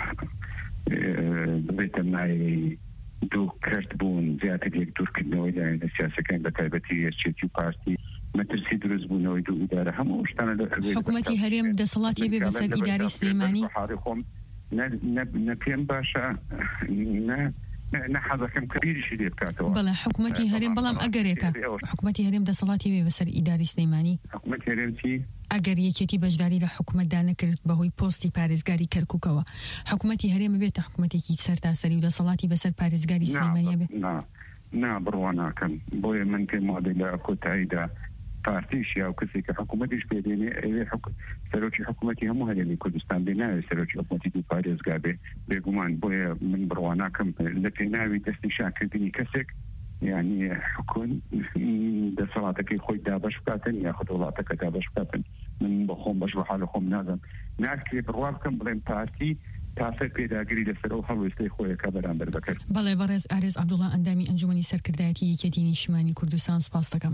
ببێتە نایەی دوو کرد بوون زیاتر یەک دوورکردنەوەی لایەنە سیاسەکان بە تایبەتی یەکێتی و پارتی مەترسی دروست بوونەوەی دوو ئیدارە هەموو شتانە حکوومەتی هەرێم دەسەڵاتی بێ بەسەر ئیداری سلێمانی نە پێم باشە نەحەزەکەم کەبیریشی لێ بکاتەوە بەڵێ حکوومەتی هەرێم بەڵام ئەگەرێکە حکوومەتی هەرێم دەسەڵاتی بێ بەسەر ئیداری سلێمانی حکوومەتی هەرێم چی؟ ئەگەر یەکێتی بەشداری لە حکوومەتدا نەکرد بەهۆی پۆستی پارێزگاری کەرکووکەوە حکوومەتی هەرێمە بێتە حکوومەتێکی سەرتاسەری و دەسەڵاتی بەسەر پارێزگاری سلێمانیە بێ نا بڕوا ناکەم بۆیە من پێم وادە لە کۆتاییدا پارتیش یا کەسێکە حکوومەتیش پێدێنێ ئەوێ سەرۆکی حکوومەتی هەموو هەرێمی کوردستان بێ ناوێت سەرۆکی حکوومەتی دوو پارێزگا بێ بێگومان بۆیە من بڕوا ناکەم لە پێناوی دەستنیشانکردنی کەسێک یعنی حکوون دەسەڵاتەکەی خۆی دابەش بکاتن یاخود وڵاتەکە دابەش بکاتن من بە خۆم بەش بە حال خۆم نازم ناکرێ بڕوا بکەم بڵێم پارتی تاسە پێداگیری لەسەر ئەو هەڵوێستەی خۆیەکە بەرامبەر بکرد. بەڵێ بەڕێز ئارێز عەبدوڵڵا ئەندامی ئەنجومەنی سەرکردایەتی یەکێتی نیشتیمانی کوردستان سوپاس دەکەم.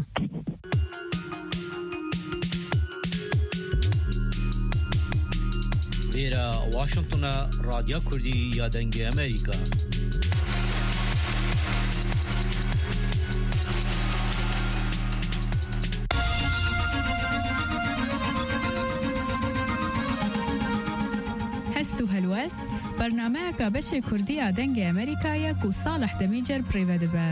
لێرە واشنگتنە رادیۆ کوردی یادەنگی ئەمریکا. هەست و هەلوەست بەرنامەیەکە بەشێ کوردی یادەنگی ئەمریکایەک و ساڵح دەمیجەر پڕێوە دەبە.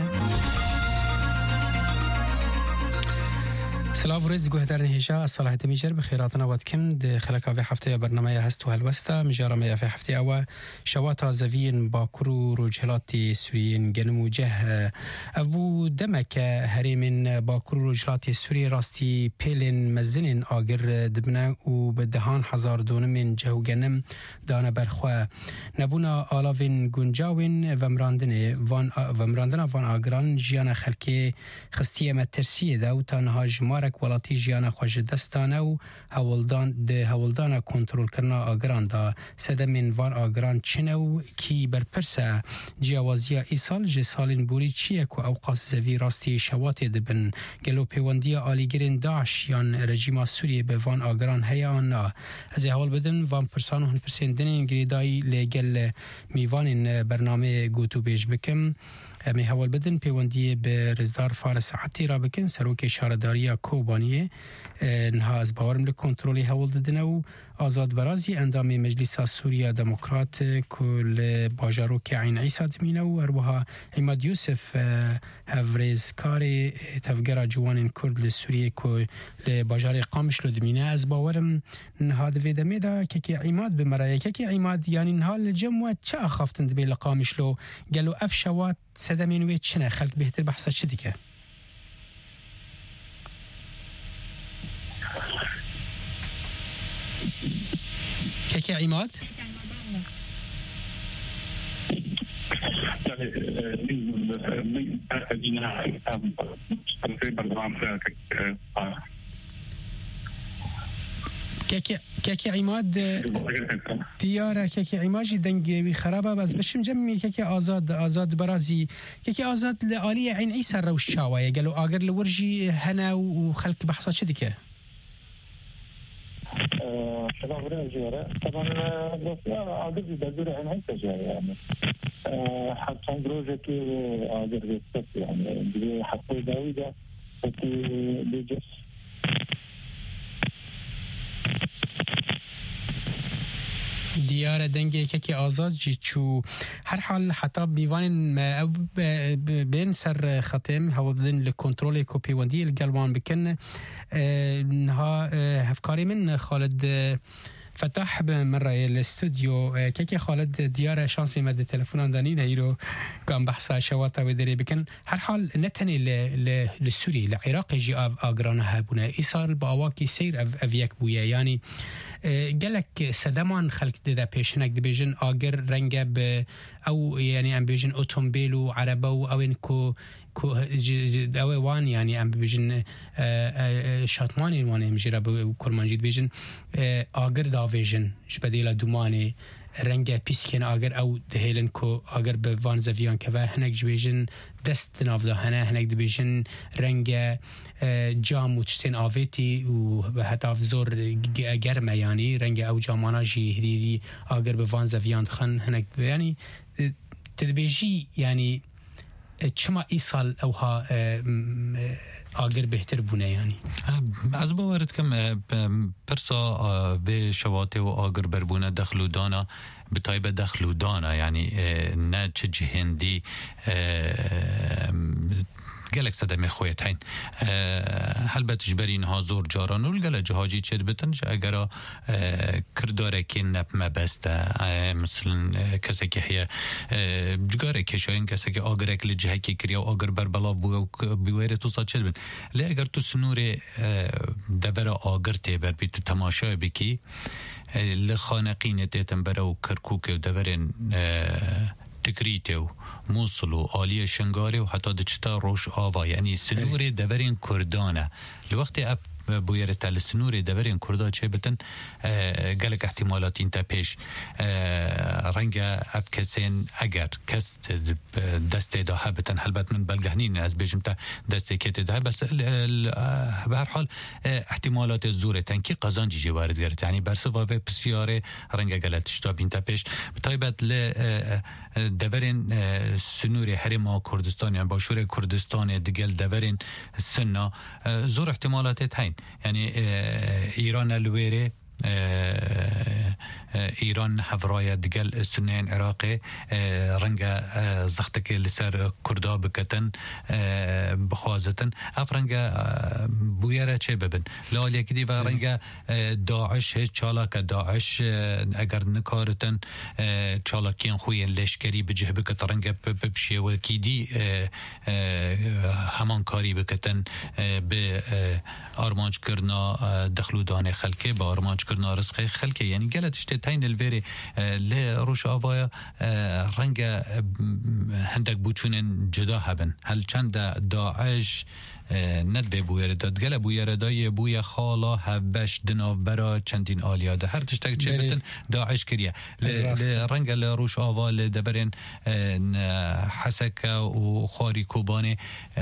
سلااف ڕێز گوهدارن هێژا ساڵح دەمیجەر بخێراتنە وەتکم د خەلەکاوێ هەفتەیە بەرنامەیە هەست و هەلوەستە میژارەمەیە فێ هەفتەی ئەوە شەواتا زەڤین باکوور و ڕۆژهەڵاتی سووریین گەنم و جەه ئەف بوو دەمەکە هەرێمین باکوور و ڕۆژهەڵاتی سووری ڕاستی پێلێن مەزنین ئاگر دبنە و بە دەهان حەزار دۆنمین جەه و گەنم دانە بەرخوا نەبوونا ئالاوین گونجاوین ڤەمراندنێ ڤەمراندنا ڤان ئاگران ژیانە خەلکێ خستیە مەترسیەدا و تانها ژمارە وڵاتی ژیانە خۆش دەستانە و هەوڵدان د هەوڵدانە کۆنتڕۆلکردنا ئاگراندا سەدەمین ڤان ئاگران چنە و کی بەرپرسە جیاوازیە ئیساڵ ژێ ساڵین بوری چیەک و ئەو قاس زەوی ڕاستی شەواتێ دبن گەلۆ پەیوەندیە ئالیگرین داعش یان رەژیما سووریە بە ڤان ئاگران هەیە نا ئەزێ هەوڵ بدن ڤان پرسان و هەن پرسێندنین گرێدایی لێگەل میوانین بەرنامەیە گوت و بێژ بکەم ئەمێ هەوڵ بدن پەیوەندیە بە ڕێزدار فارس عەتی را بکەن سەرۆکی شارەداریە کۆبانیە نها ئەز باوەرم لە کۆنتڕۆلی هەوڵ ددنە و ئازاد بەرازی ئەندامی مەجلیسا سووریا دەموکرات کو لە باژارۆکی عین عیسا دمینە و هەروەها عیماد یوسف هەڤرێزکارێ تەڤگەرا جوانین کورد لە سووریە کو لە باژارێ قامشلۆ دمینە ئەز باوەرم نها دەvê دەمێدا کەکی عیماد بمەرایە کەکی عیماد یانی نها لە جەموە چا ئەخافتن دەبێ لە قامشلۆ گەلو ئەف شەوات سەدەمێن وێ چنە خەلک بهتر بەحسە چ دیکە كيكي عماد كيكي كيكي عماد ديارة كيكي عماجي دنجي خرابة بس بشم جمي كيكي آزاد آزاد برازي كيكي آزاد لآلية عين عيسى الروشاوية قالوا آقر لورجي هنا وخلق بحصة شدكة طبعا طبعا عادي بدور عن هيك جاي يعني حتى دروجة عادي يعني حتى داويدا في بيجس دیارە دەنگێکێکی ئازاد جی چوو هەر حال حتا بیوانین ئەو بێن سەر خەتێم هەوڵ بدن لە کۆنتڕۆلێک و پەیوەندی لەگەڵوان بکەن نها هەفکاری من خالد فتح بمرة الاستوديو كيكي خالد ديارة شانسي مد تلفونان دانين هيرو كان بحثا شواتا ودري بكن هر حال نتني للسوري لعراق يجي اغرانها بنا ايصال باواكي سير افيك بويا يعني قالك سدمان خلق دا بيشنك دبيجن اغر رنگب او يعني ام بيجن اوتومبيلو عربو او انكو كو داوي وان يعني ام بيجن شاتماني وان مجرا كرمانجيد بيجن اغر دا فيجن شبديلا دوماني رنگ پیسکن آگر او دهیلن کو آگر به وان زویان که و هنگ جویجن دست نافده هنه هنگ دبیجن رنگ جام و تشتین آویتی و حتی زور گرمه یعنی رنگ او جامانا جی هدیدی آگر به وان زویان خن هنگ یعنی تدبیجی یعنی چما ای سال اوها آگر بهتر بونه یعنی از باورت کم پرسا و شواته و آگر بربونه دخلو دانا بتایبه دخلو دانا یعنی نه چه جهندی گلک صدمه خویت هین هلبتش برین ها زور جاران و گل جهاجی چه بتنش اگر کرداره که نب مبسته مثلا کسی که هی جگاره کشاین کسی که آگر اکل جهه که کریا و آگر بربلا بیویره تو سا چه بین لی اگر تو سنور دور آگر تی بر بی تو تماشای بکی لخانقین تیتن برو کرکوک و دورین تکریته و موصل و آلی شنگاره و حتی دچتا روش آوا یعنی سنور دورین کردانه لوقتی اف بویر تل سنور دورین کردا چه بتن گلک احتمالات اینتا پیش رنگ اف کسین اگر کس دست داها بتن حلبت من بلگهنین از بیجم تا دست کت داها بس به هر حال احتمالات زوره تنکی قزانجی جی وارد گرد یعنی برسوا و بسیاره رنگ گلت شتاب اینتا پیش بطایبت ل دورین سنور حرم کردستان یعنی باشور کردستان دگل دورین سنا زور احتمالات هین یعنی ایران الویره ایران هفرای دگل سنین عراقی رنگ زختک لسر کردا بکتن بخوازتن اف رنگ بویره چه ببن لالی کدی و رنگ داعش هیچ چالاک داعش اگر نکارتن چالاکین خوی لشکری بجه بکت رنگ ببشه و کدی همان کاری بکتن به آرمانج کرنا دخلو دانه خلکه با آرمانج کرنا رزق خلکه یعنی گلت تاين الفيري لروش آوايا رنگا هندك بوچونن جدا هبن هل چند داعش ندوه بویرداد گله بویردای بوی خالا هبش دناف برا چندین آلیاده هر تشتک چه بتن داعش کریه رنگ لروش آوال دبرین حسک و خاری کوبانه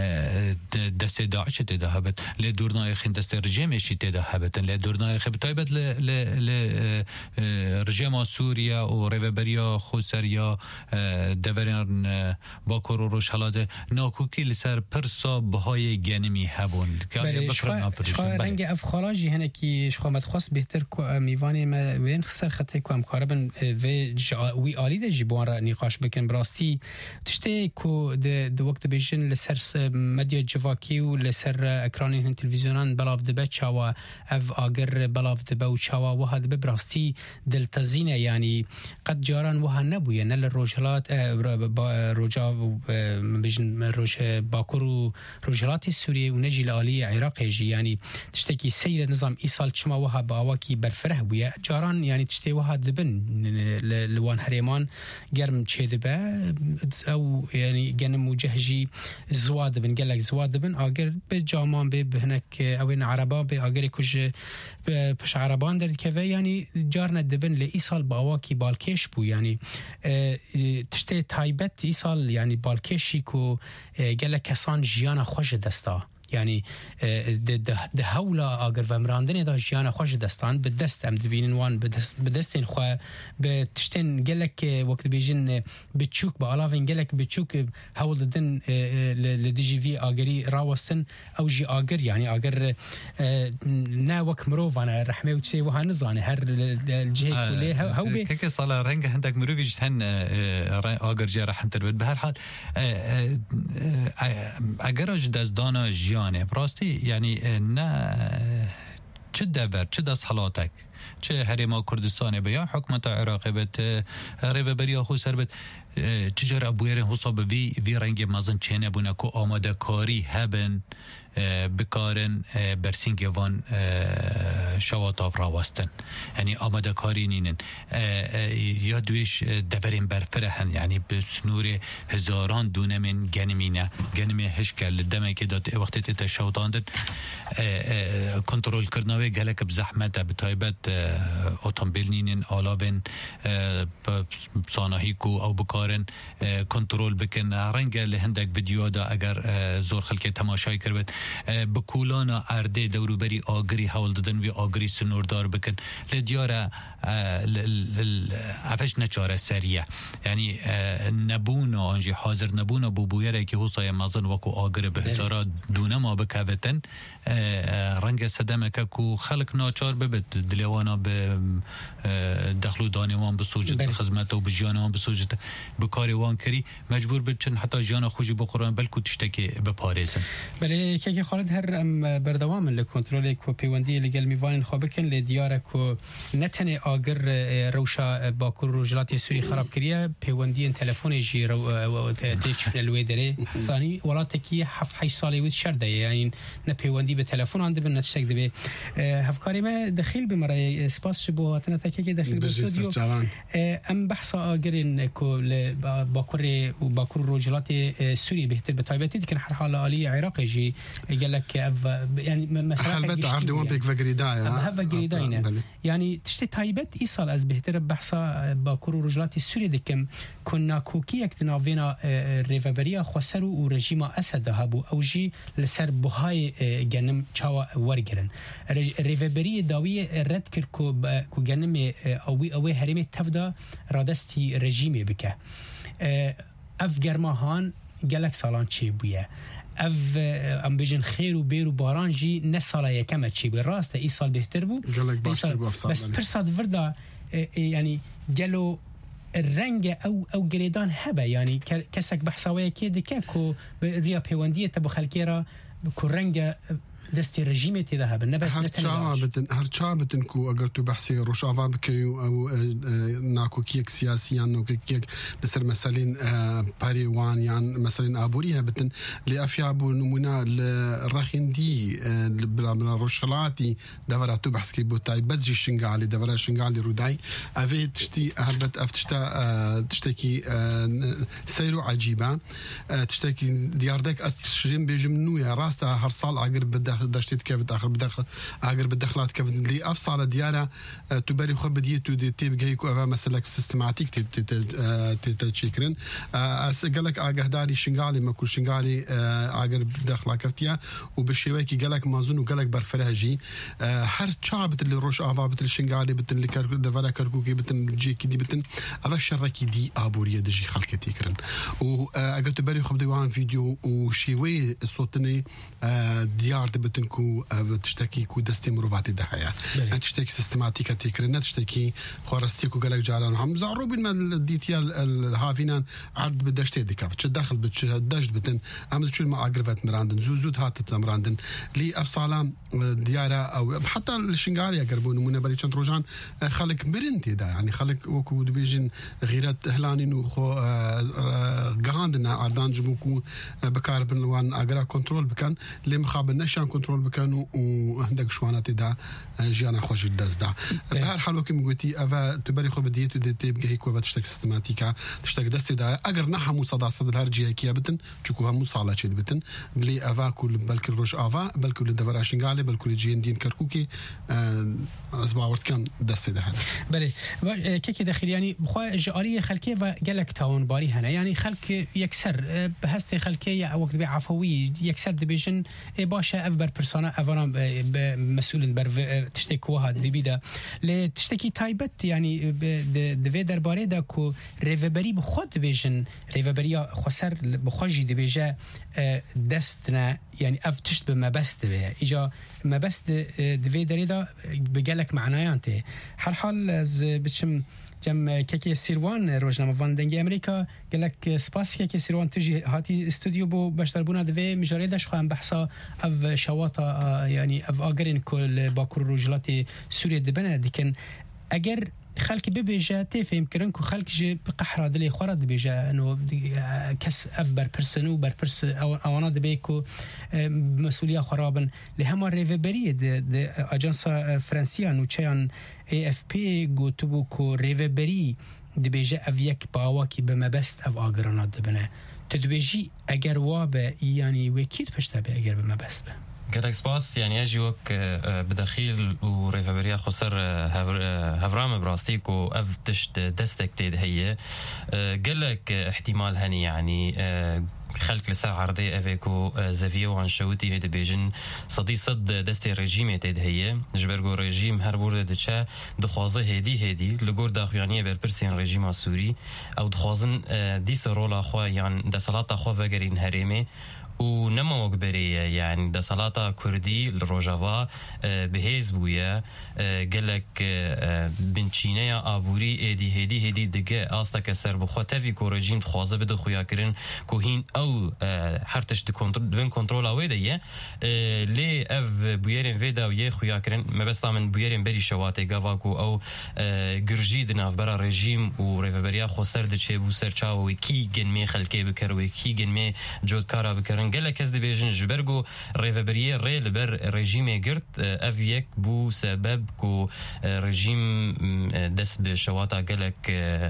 دست داعش تده هبت لی دورنای خین دست رژیمشی تده هبت لی دورنای خب تایبت لی رژیم سوریا و ریوبریا خوسریا دبرین باکور و روش حلاده ناکوکی لسر پرسا بهای گنمی هبون شخواه رنگ افخالاجی هنه که شخواه مدخواست بهتر که میوانی ما وین خسر خطه که هم کاربن وی آلی ده جیبوان را نقاش بکن براستی تشته که ده وقت بیشن لسر مدیا جواکی و لسر اکرانی هن تلویزیونان بلاف دبه چاوا اف آگر بلاف دبه و چاوا وها دبه براستی دلتزینه یعنی قد جاران وها نبویه نل روجهلات روجا بیشن روش باکر و روجهلات سوریه و نجی لآلی عراقی جی یعنی تشتکی سیر نظام ایسال چما وها با آواکی برفره بویه جاران یعنی تشتی وها دبن لوان هریمان گرم چه دبه او یعنی گن موجهجی زواد بن گلک زواد بن آگر به جامان به بهنک اوین عربا به آگر کش پش عربان در که یعنی جارن دبن لی ایسال با آواکی بالکش بو یعنی تشتی تایبت ایسال یعنی بالکشی کو گلک کسان جیان خوش دستا یعنی ده هولا آگر و مراندن دا جیان خوش دستان به دست ام دبینن وان به دستین خواه به تشتین گلک وقت بیجن بچوک با علاوه گلک بچوک هول دن لدیجی وی آگری راوستن او جی آگر یعنی آگر نه وک مروفانا رحمه و چه وها نزانه هر الجهه کلی هو بی تکی سالا رنگ هندک مروفی جتن آگر جی رحم تربید به هر حال اگر اج دزدانا جیان براستی یعنی نه چه دور چه دست حالاتک چه حریم کردستان بیا حکمت عراق بت ریوبریا خو سر بت چجور ابویر حساب وی وی رنگ مازن چه نبونه کو آماده کاری هبن بکارن برسینگ وان شواتاب راوستن یعنی آماده کاری نینن یا دویش دورین برفرهن یعنی به سنور هزاران دونه من گنمینه گنمی هشکل دمه که داد وقتی تیتا شوتاندن کنترول کرنوی گلک بزحمت بتایبت اتومبیل نین آلاوین صانعی کو او بکارن کنترل بکن رنگ لهندک ویدیو دا اگر زور خلک تماشای کرد بکولانا ارده دوروبری آگری حول دادن و آگری سنوردار بکن لدیاره افش نچاره سریع یعنی نبونا آنجی حاضر نبونا بوبویره که حصای مازن وکو آگر به هزارا دونه ما بکوتن رنگ صدمه که کو خلق ناچار ببت دلیوانا به دخلو دانیوان بسوجد خدمت و بجیانوان بسوجد بکاری وان کری مجبور بچن حتی جانا خوشی بخورن بلکو تشتکی بپاريزن بله که خالد هر ام بردوام لکنترل کو پیوندی لگل میوان خوابکن لدیاره کو نتنه آگر روشا باکور روجلاتی سوی خراب کریه پیوندی تلفن جی رو تیچ نلوی داره ثانی ولاته کی هفت هشت سالی وید شرده یعنی نه پیوندی به تلفن آنده به نتشک دبی هفکاری ما دخیل بمرای سپاس شبو هاتنا تکی که دخیل باستودیو ام بحث آگرین کو باکور و باکور روجلاتی سوری بهتر بتایبتی دیکن هر حال عالی عراقی جی قالك يعني مثلا حلبت عردوان بيك فقريدايا هذا قريداينا يعني تشتي تايبت ايصال از بهتر بحثا باكور رجلات السوري دكم كنا كوكي اكتنافينا ريفابريا خسروا ورجيما اسد هابو اوجي لسر بهاي جنم تشاوا ورجرن ريفابري داويه رد كركو كو جنم او او هرمي تفدا رادستي رجيمي بك اف گرماهان گلک سالان چی بویه اف ام بيجن خير وبير وبارانجي نسالا يكما تشي بالراس اي سال بهتر بو بس برصاد فردا يعني قالوا الرنجة او او جريدان هبه يعني كسك بحثاويه كده كاكو ريا بيوانديه تبو خلكيرا كو رنجة دستي رژیم تی ذهب نبت هر چا بتن هر چا بتن کو اگر تو بحثی روشاوا بکیو او ناکو کیک سیاسیان نو کیک لسر مثلا باریوان یان مثلا ابوريها بتن لافيا ابو نمونه الرخندي بلا روشلاتي دورا تو بحث كي بوتاي بدجي شنغالي دورا شنغالي روداي افي تشتي هربت افتشتا تشتكي سيرو عجيبه تشتكي دياردك اشرين بيجمنو يا راستا هر صال اگر بدخل دشتيت كيف داخل بدخل اگر بدخلات كيف اللي افصل ديارة تبري خو بديتو دي تيبغي كو مثلا سيستماتيك تشيكرن قالك اغداري شنغالي ما كل شنغالي اگر بدخلا كفتيا وبشيوكي قالك مازون وقالك برفرهجي هر شعب اللي روش افا بتل شنغالي بتل اللي كركو دفرا كركوكي بتن جيكي دي بتن افا شركي دي ابوريه دجي خلقتي كرن و اگر تبري خو بديوان فيديو وشيوي صوتني ديار بتنكو تشتكي كو دستي مروفاتي دحيا تشتكي سيستماتيكا تيكرنا تشتكي خورستيكو قالك جاران هم زعرو بين ما ديتيال الهافينان عرض بدشتي ديكا تدخل بتدشت بتن عمل شو ما اغرفت مراندن زوزود هات مراندن لي افصالام ديارة او حتى الشنغالي قربون من بالي روجان خلق مرنتي دا يعني خلق وكو دبيجن غيرات هلانين وخو غاندنا عردان جموكو بكار بنوان اغرا كنترول بكان لي مخابن نشان كنترول بكانوا وعندك شوانات دا جانا خوش الدز دا بهر حال وكم قلتي افا تبري خو بديتو دي تبقى هيك وبتشتك سيستماتيكا تشتك دستي دا اگر نحا مصدع صدر هرجي هيك بتن تشكوها مصالة شد بتن بلي افا كل بلك الروش افا بلك الدفر شنغالي بلك الجين دين كركوكي اسبوع ورد كان دستي دا هنا بلي كيكي داخل يعني بخوا جاريه خلكي وقالك تاون باري هنا يعني خلك يكسر بهستي خلكي وقت بعفوي يكسر دبيجن باشا افبر بيرسونا افرام مسؤول بر تشتكوها دبيدا لتشتكي تايبت يعني دفي درباري دا كو ريفبري بخود بيجن ريفبريا خسر بخوجي دبيجا دستنا يعني اف تشت بما بست اجا ما بست دفي دريدا بقالك معناها انت هر حال از بشم جم كيكي سيروان روجنامه فان دنگي امريكا قالك سباس كيكي سيروان تجي هاتي استوديو بو باشتربونا دفي مجاريدش خام بحثا اف شواطا يعني اف اگرين كل باكور روجلاتي سوريا دبنا ديكن اگر خلق ببيجا تفهم كرنكو خلق جي بقحرة دلي خورد بيجا انه كس اف بر بيرسونو بر بيرس او انا دبيكو مسؤوليه خرابن لهما ريفبري د اجانسا فرنسيه نو تشان اي اف بي گوتبو كو ريفبري دبيجا افيك باواكي بمبست اف اگرانات دبنه تدبيجي اگر وابه يعني وكيد فشتا به اگر بمبست قالك سباس يعني اجيوك بدخيل وريفابريا خسر هفرام براستيك واف تشت دستك تيد هي قالك احتمال هني يعني خلق لسا عرضي افيكو زافيو عن شوتي ند بيجن صدي صد دستي الرجيم تيد هي جبرغو رجيم هر بورد دچا دخوازه هدي هدي لغور داخيانيه بر برسين رجيم سوري او دخوازن ديس رولا خو يعني د صلاة خو وگرين هريمه و نما وقبرية يعني دا صلاة كردي الروجافا بهيز بويا قالك بنشينيا آبوري ايدي هيدي هيدي دقاء آستا كسر بخوا تفي كو رجيم تخوازه بده خويا كرن كو هين او حرتش بين كنترول اويدا يه لي اف بويرين فيدا ويه خويا كرن ما بس من بويرين بري شواتي قافاكو او قرجي دناف برا رجيم و ريفابريا خو سرد چه بو سر چاو وكي جنمي خلقه بكر وكي جنمي جود كارا بكرن قال لك هذا بيجن جبرجو ريفابريه ري لبر رجيم قرت افيك بو سبب كو رجيم دس بشواطه قال لك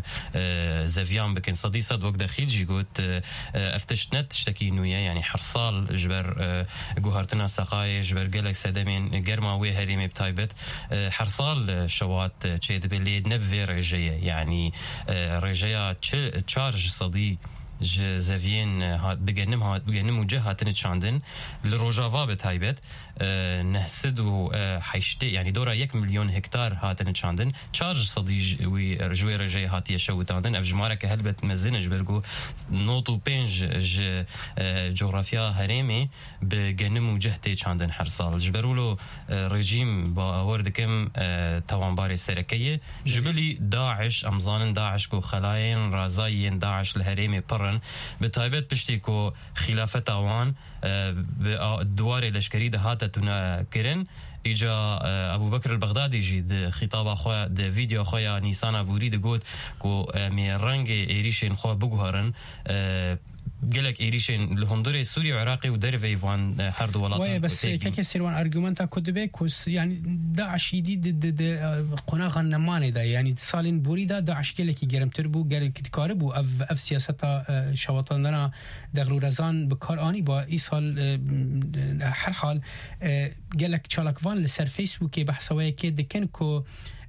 زافيان بكن صدي صد وقت دخيل جي قلت افتشت نت تشتكي نويا يعني حرصال جبر جوهرتنا سقاي جبر قال لك سدمين جرما وي هريمي بتايبت حرصال شواط تشيد باللي نبفي رجيه يعني رجيه تشارج صدي زافين هات بجنم هات بجنم وجهة تنتشاندن لروجافا بتايبت أه نحسدو أه حيشتي يعني دورا يك مليون هكتار هات تنتشاندن تشارج صديج وجوي رجاي هات يشوتاندن اف جمارك هلبت مزنج برجو نوتو بينج ج أه جغرافيا هريمي بجنم وجهتي تشاندن حرصال جبرولو أه رجيم باورد كم أه توان باري السركيه جبلي داعش امزان داعش كو خلاين رازاين داعش الهريمي برن بتايبت بشتيكو خلافة اوان دواري لشكري ده هاتتنا كرن اجا ابو بكر البغدادي جي خطاب اخويا ده فيديو اخويا نيسان ابوري ده قلت كو مي رنگ ايريشن خو بگهرن قالك ايريشن الهندوري سوري وعراقي ودرفي فان حرد ولات وي بس كيكي سيروان ارغومنتا كودبيك يعني داعش يديد قناغ النماني دا يعني سالين بوريدا داعش قالك يجرم تربو قال كتكاربو اف اف سياستا شواطننا دغلو رزان بكار اني با ايصال هر حال قالك تشالك فان لسر فيسبوك بحثوي كد كنكو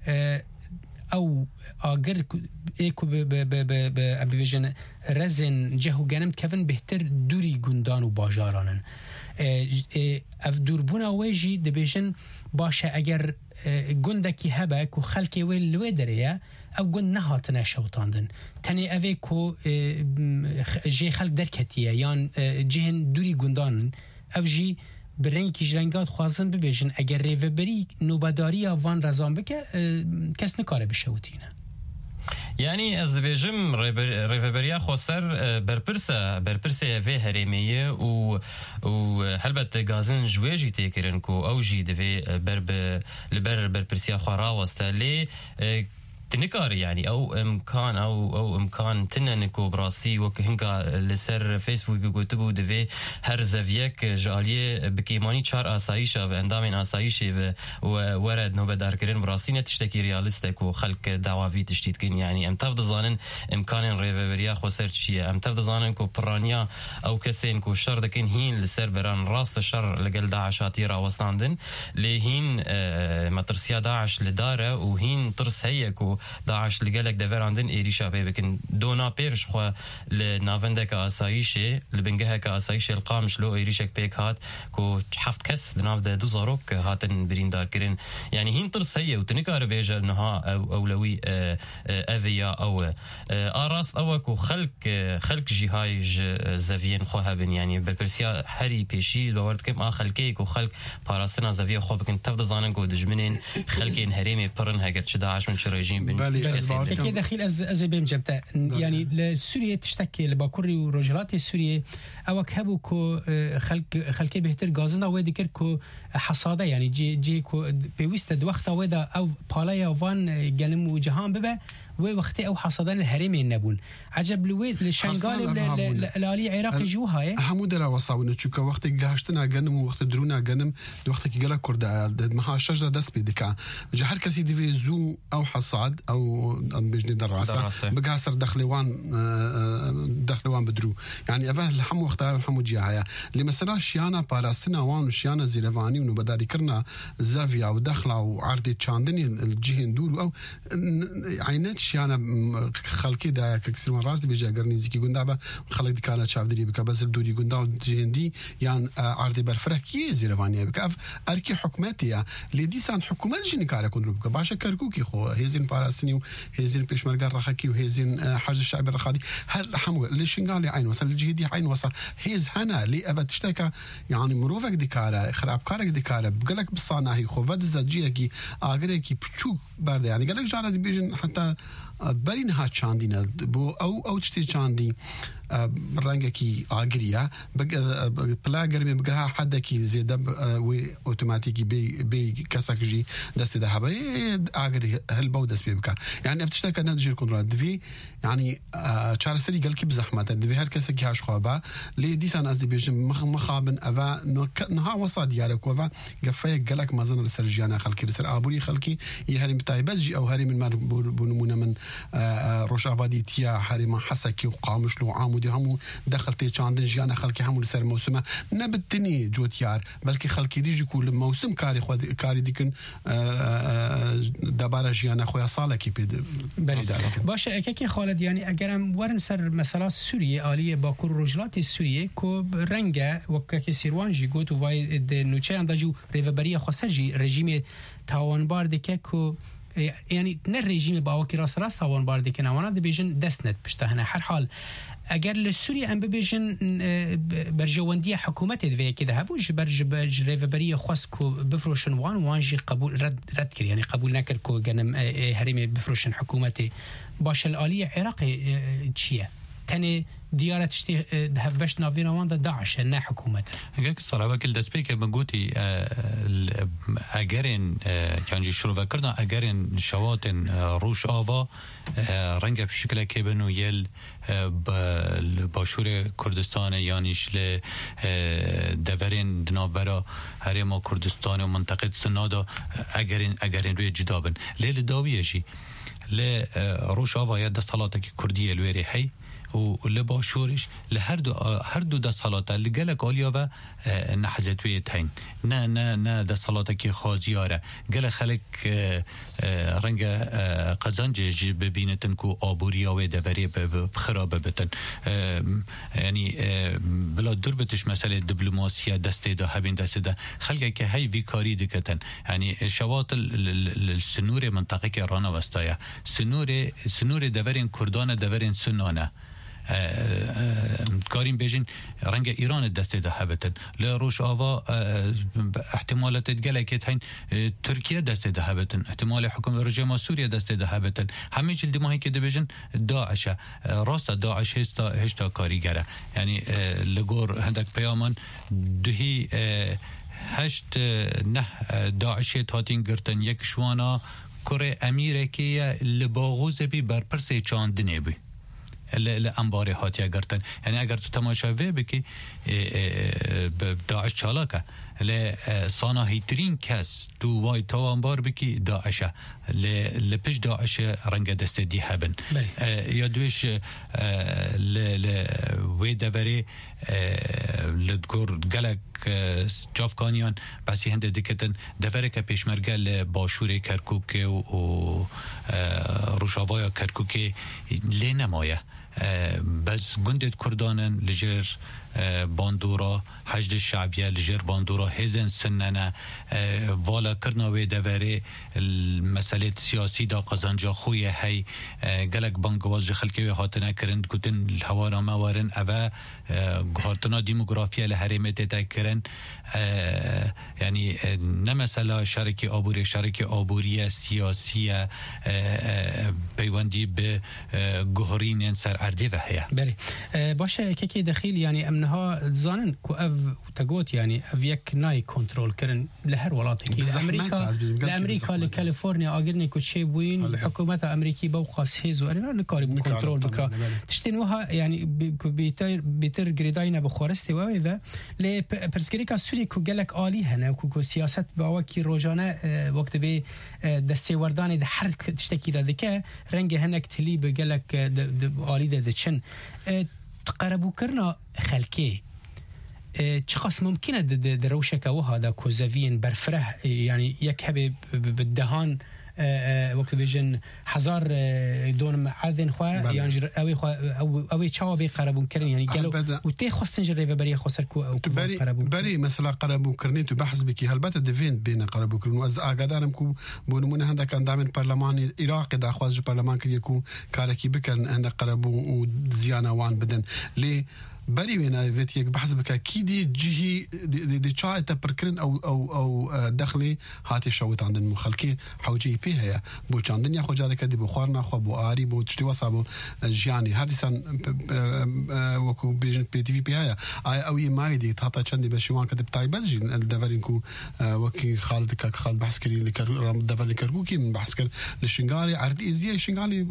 او اگر ايكو ب ب ب ب بيجن رزن جهو جنم كفن بهتر دوري گوندان و باجارانن اف دوربونا ويجي دبيجن باشه اگر گوندكي هبا كو خلكي ويل لوي دريا او گوند نهاتنا شوتاندن تني اوي كو جي خلق دركتيه يان جهن دوري گوندان اف جي برنکی جرنگات خوازن ببیجن اگر ریوبری نوباداری وان رزان بکه کس نکاره بشوتینه يعني از بيجم ريفابريا خوسر برپرسا برپرسا في هرميه و و هلبت غازن جويجي تكرن كو اوجي دفي برب لبر برپرسيا خورا واستلي تنكاري يعني او امكان او او امكان تننكو براستي وكهنكا لسر فيسبوك كتبو دفي هر زفيك جاليه بكيماني چار اسايشه واندامين اسايشه وورد نوبه داركرين براستي نتشتكي رياليستيك وخلق دعواوي تشتيت كين يعني ام تفض ظانن امكان ريفابريا خسر شي ام تفض ظانن كو برانيا او كسين كو شر دكين هين لسر بران راست الشر لقل داعش تيرا وستاندن لهين مترسيا داعش لداره وهين ترس هيكو داعش لقالك دفراندن إيريشا بيبكن دونا بيرش خوا لنافندك آسايشي لبنجهك آسايشي القامش لو إيريشك بيك هات كو حفت كس دناف ده دو زاروك هاتن برين دار كرين يعني هين ترس هي وتنكار بيجا نها أو أولوي أذية أو آراس أو كو خلق خلق جهايج زافيين خوها بن يعني بالبرسيا هري بيشي بورد كم آ خلقيك وخلق باراستنا زافية خو بكن تفض زانن كو دجمنين خلقين هريمي برن هاجر شداعش من شرايجين بن كي دخيل از از بيم جبتا يعني لسوريا تشتكي لباكوري ورجلات سوريا او كهبو كو خلق خلقي بهتر غازنا ودي كر كو حصاده يعني جي جي كو بيوست وقت ودا او بالايا وان جنم وجهان ببه ووقتي او حصدان الهرم النبون عجب لوي لشنغال الالي عراق جوها همو درا وصاونه چوكا وقت گاشتنا گنم وقت درونا گنم وقت کی گلا كرد ما شجره دس بيدكا جا هر كسي دي زو او حصاد او بجني دراسه بقاسر دخلوان دخلوان بدرو يعني افه الحم وقتها الحم جيها لمثلا شيانا باراستنا وان شيانا زيرفاني ونو بداري كرنا زافيا ودخله وعرض تشاندني الجهن دور او عينات شيانا خلقي دا كسر راس بيجا قرني زكي قندابه خلق دي كانت شاف دري بك بس الدوري قنداو جهن دي يعني عرض بالفركي زيرفاني بك اركي حكومتي اللي دي سان حكومات جيني كاره كندربك باشا كركوكي خو هيزين باراستني وهيزين بيشمرغ رخكي وهيزين حاج الشعب الرخادي هل حمو ليشنغالي عين وصل الجهدي عين وصل هيز هنا لي ابد تشتكى يعني مروفك ديكاره خراب كارك ديكاره بقلك بصاناهي خو فد زجيكي اغريكي بچوك برده يعني قالك جاره دي بيجن حتى برين ها چاندينا بو او او تشتي چاندي رنگكي اغريا بلا گرمي بگها حدكي زيد و اوتوماتيكي بي بي كسكجي دست ذهب اغري هل بو دس بيبكا يعني بتشتكى نتيجه كنترول دفي يعني تشارسري قالك بزحمه دفي هر كسكي هاش خوبا لي ديسان از دي بيجم مخابن افا نها وصا ديالك وفا قفايك قالك ما زن السرجيانا خلكي سر ابوري خلكي يهرم تاي بجي او هرم من بنمونه من روشافادي تيا حريم حسكي وقامش له عامودي همو دخلتي چاندن جيانا خلكي همو لسر موسمه نبتني جوتيار بلكي خلكي ديجي كل موسم كاري خود كاري ديكن دبار جيانا خويا صالكي بيد باشه اكيكي خالد يعني اگرم ورن سر مثلا سوريا آلیه باکور رجلات سوريا کو رنگه وکه سیروان جی گوت و وای د نوچه انداجو ریوبری خاصجی رژیم تاوانبار دکه کو يعني نرجيم باوكي راس راس تاوان بار دكنا وانا دبيجن دسنت بشتا هنا هر حال اگر لسوريا ام ببيجن برجوانديه حكومتي دفي كده هبوش برج برج ريفبريه خاصكو بفروشن وان وانجي قبول رد رد كر يعني قبول نكر كو جنم هرمي بفروشن حكومتي باش الاليه عراقي تشيه تاني ديارة تشتي هفبش نافينا واندا داعش نا حكومته هيك الصراحة كل دسبيك بقولتي أجرين يعني شروع فكرنا أجرين شواتن روش آوا رنگ بشكل كيبنو يل باشور كردستان يانيش ل دورين دنابرا هرما كردستان ومنطقة سنادا أجرين أجرين روي جدابن ليل داويشي ل روش آوا يد صلاتك كردية الويري هي ولباشورش لهر دو هر دو د صلاته لګلک اولیا و نحزت وی تاین نه نه نه د صلاته کی خازیاره گله خلک رنگ قزنج ببینتن کو ابوریا و دبری بخراب بتن یعنی بلا دربتش مسئله دیپلماسیا دسته ده هبین دسته ده خلک که هی ویکاری دکتن یعنی شوات السنور منطقه که رانا وستایا سنور سنور دورین کردان دورین سنانه کاریم بیشین رنگ ایران دسته ده هبتن لروش آوا احتمالات گلکت هین ترکیه دسته ده هبتن احتمال حکم رژیم سوریه دسته ده هبتن همه جلد ماهی که دبیجن داعش راست داعش هستا هشتا کاریگره یعنی لگور هندک پیامان دهی هشت نه داعشی تاتین گرتن یک شوانا کره امیره که لباغوز بی برپرسه چاندنه بی الانباری هاتیا گرتن یعنی اگر تو تماشاوی بکی داعش چالاکه ل صانعی ترین کس تو وای تو انبار بکی داعشه ل پیش داعش رنگ دست دی هبن یا دوش ل ل وی دوری لدگور گلک جافکانیان بسی هنده دکتن دوره که پیشمرگل باشور کرکوک و روشاوای کرکوک لی نمایه بس گندت کردانن لجر باندورا حشد الشعبية لجر باندورا هزن سننا والا کرناوی دوره المسئله سیاسی دا قزانجا خوی هی گلک بانگواز خلقی هاتنه کرند کتن الهوانا موارن اوه هاتنا دیموگرافیا لحریمت تکرن یعنی نمسلا شرکی آبوری شرکی آبوری سیاسی پیوندی به گهرین سر عردی و هیا بله باشه که که دخیل یعنی امنها زانن کو اف تقوت يعني افيك ناي كنترول كرن لهر ولاطك لامريكا لامريكا لكاليفورنيا اجرني كل شيء وين بحكومه امريكي بوقاس هيزو انا نكاري كنترول بكرا تشتنوها يعني بيتر بيتر جريداينا بخورستي واذا ل برسكريكا سوري كو قالك الي هنا كو سياسه باوكي روجانا وقت بي دستي ورداني ده حرك تشتكي ذكاء رنج هناك تلي بقالك الي ده دشن تقربوا كرنا خلكي چقاس ممکنه در روشک و هذا کوزوین برفره يعني يكهب بالدهان وقت بيجن حزار دون معذن خوا يعني اوي خوا او اوي تشاو بي قربون كرن يعني قالوا وتي خصن جري بري خسر كو قربون بري مثلا قربون كرنيت بحث بك هلبت ديفين بين قربون كرن واز اقدارم كو بونمونه هندا كان دامن برلمان عراق دا خواز برلمان كيكو كاركي بكن عند قربون وزيانه وان بدن لي بري وين فيت يك بحسب كيدي جهي دي دي تشا تبركرن او او او دخلي هاتي شوت عند المخلكي حوجي بيها بو چاندن يا خوجارك دي بخارنا خو بو اري بو تشتي وصابو جياني هادي سان وكو بيجن بي تي في بيها او يماي دي حتى چندي بشوان كتب تايبلجي الدفرينكو وكي خالد كاك خالد بحث كري اللي كان دفر كركوكي من بحث كر للشنغالي عرض ازي شنغالي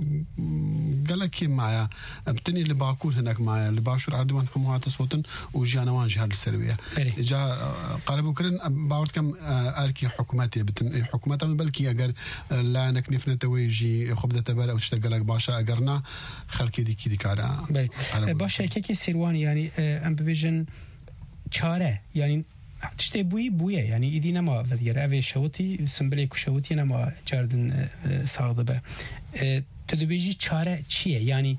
قالك معايا بتني اللي باكون هناك معايا اللي باشر عرض حكومات صوتن وجانوان جهاد السربيه جا قربوا كرن باورد كم اركي حكوماتي بتن حكومات من بلكي اگر لا نكنف نتويجي خبده تبر او تشتغلك باشا اگرنا خلكي دي كي كارا باشا كي سيروان يعني ام بيجن چاره يعني تشتي بوي بويه يعني ايدينا ما فدير افي شوتي سمبليك شوتي ما جاردن صاغبه تدبيجي چاره چيه يعني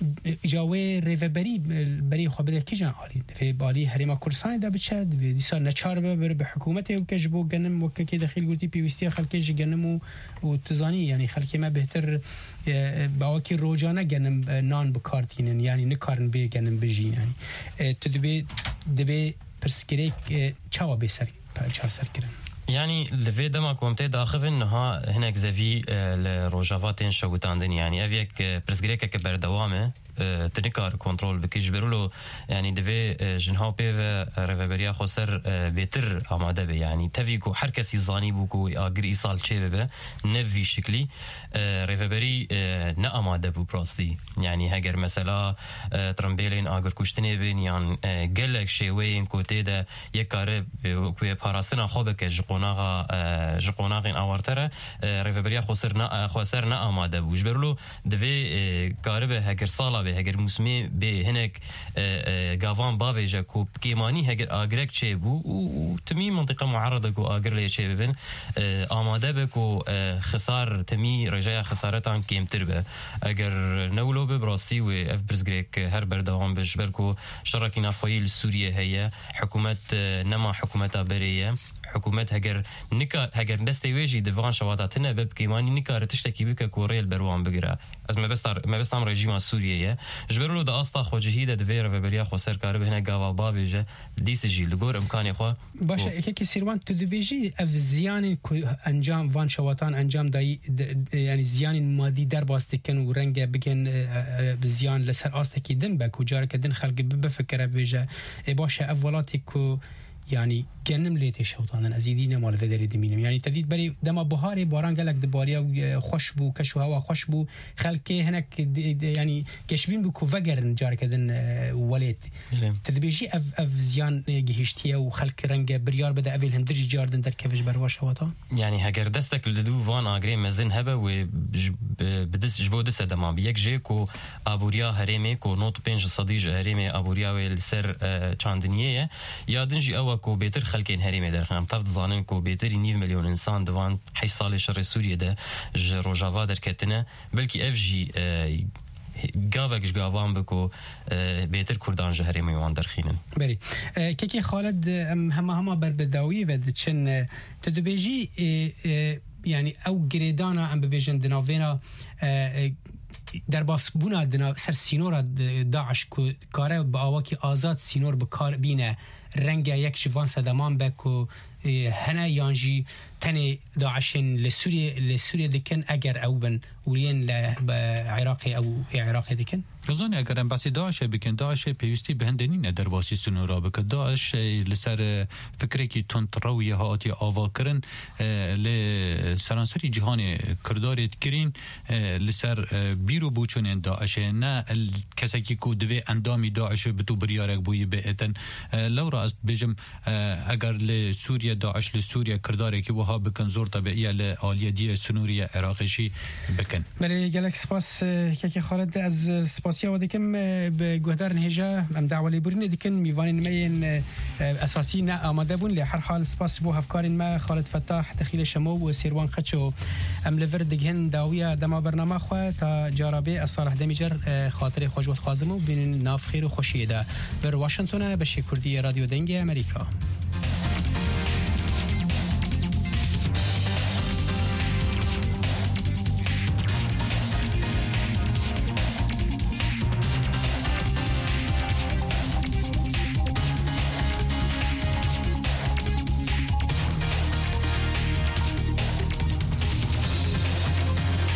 جاوی ریوبری بری خبره کی جان عالی في بالي هرما كورسان ده بچد دیسا نچار به به حکومت و کجبو گنم و کی داخل گوتی پیوستی خلک گنم و تزانی يعني خلک ما بهتر باوکی روزانه گنم نان بکارتینن يعني نکارن به گنم بجین يعني تدبی دبی پرسکریک چاوا به سر چهار سر کردن يعني لفي دما كومتي داخل انها هناك زافي الروجافاتين شوتاندن يعني افيك برسغريكا كبر دوامه تنكار كنترول بكيش بيرولو يعني دفي جنها بي ريفبريا خسر بيتر آماده بي يعني تفيكو هر کسی زانی بوكو اگر ایسال چه بي نفي شكلي ريفبري نا آماده بو براستي يعني هگر مثلا ترمبيلين اگر كشتني بين يعني گلك شوين كوتي ده يكاره كوي پاراستنا خوبه که جقوناغا جقوناغين آورتره ريفبريا خسر نا خسر نا آماده بو جبرلو دفي كاربه هگر سالا هگر موسمی به هناك گاوان باویجا کو کیمانی هگر آگرک چه بو و تمی منطقه معرضه کو آگر لی چه ببن آماده به کو خسار تمی رجای خسارتان کمتر به اگر نولو به براستی و اف برزگریک هر بردوام بجبر کو شرکی نافایل سوریه هي حکومت نما حکومت بریه حكومات هجر نكا هجر دستي ويجي دفان شواطاتنا ببكيماني نكا تشتكي بك كوريل بروان بقرا از ما بستار ما بستام رجيم سوريا جبرلو دا اسطا خو جهيده دفير وبريا خو سركار هنا غاوا بابيجه ديسجي لغور امكاني خو باشا كيكي سيروان تدبيجي اف زيان انجام فان شواطان انجام داي يعني زيان مادي درباستكن ورنگه بكن بزيان لسر استكي دنبك وجارك دن خلق بفكر بيجه باشا اولاتي كو يعني جنم ليتي شوطان ازيدين مال فدري دمينم يعني تديد بري دما بهاري باران قالك دباريا خوش بو كشو هوا خوش بو خلكي هناك يعني كشبين بو كوفجر جار كدن وليت تدبيجي اف اف زيان جهشتيه وخلك رنج بريار بدا افيل هندرج جاردن در كيفش برواش هواتا يعني هاجر دستك لدو فان اغري مزن هبه و بدس جبو دس دما بيك جيكو ابوريا هريمي كو نوت بينج صديج هريمي ابوريا والسر چاندنيه يادنجي او کو بهتر خلکین هریمه در خنم تفت زانن کو بهتر نيف مليون انسان دوان حي سال شر سوريا ده روجاوا در کتنه بلکه اف جی گاوکش گاوان بکو بهتر کردان جهرمی وان درخینن بری کی خالد هم هم بر بداوی و چن تدبیجی يعني او گریدانا ام ببیجن دناوینا در باس بونا دنا سر سینور داعش کو کاره با آواکی آزاد سینور بکار بینه رنگ یک شوان صدمان بکو هنا يانجي تاني داعشين لسوريا لسوريا دكن أجر أو بن ولين لعراقي أو عراقي دكن رزاني اگر ام بحث داعش بکن داعش پیوستی به هندنی ندر واسی سنورا بک داعش لسر فکری که تند رویه هاتی آوا کرن لسرانسری جهان کردارید کرین لسر بیرو بوچون داعش نه کسی که کو دوی اندامی داعش بتو بریارک بوی بیتن لورا است بجم اگر لسوریا داعش لسوریا کرداری که وها بکن زور طبیعیه لآلیه دی سنوری عراقشی بکن. بله گلک سپاس که خالد از سپاس یا ودکم به گهدار نهجا ام دعوه لیبرین دکن میوان مین اساسی نه آماده بون له هر حال سپاس بو افکار ما خالد فتاح دخیل شمو و سیروان خچو ام لور دگهن داویا دما برنامه خو تا جرابه اصالح دمیجر خاطر خوشوت خازمو بین ناف خیر و خوشیده بر واشنگتن به شکردی رادیو دنگ امریکا.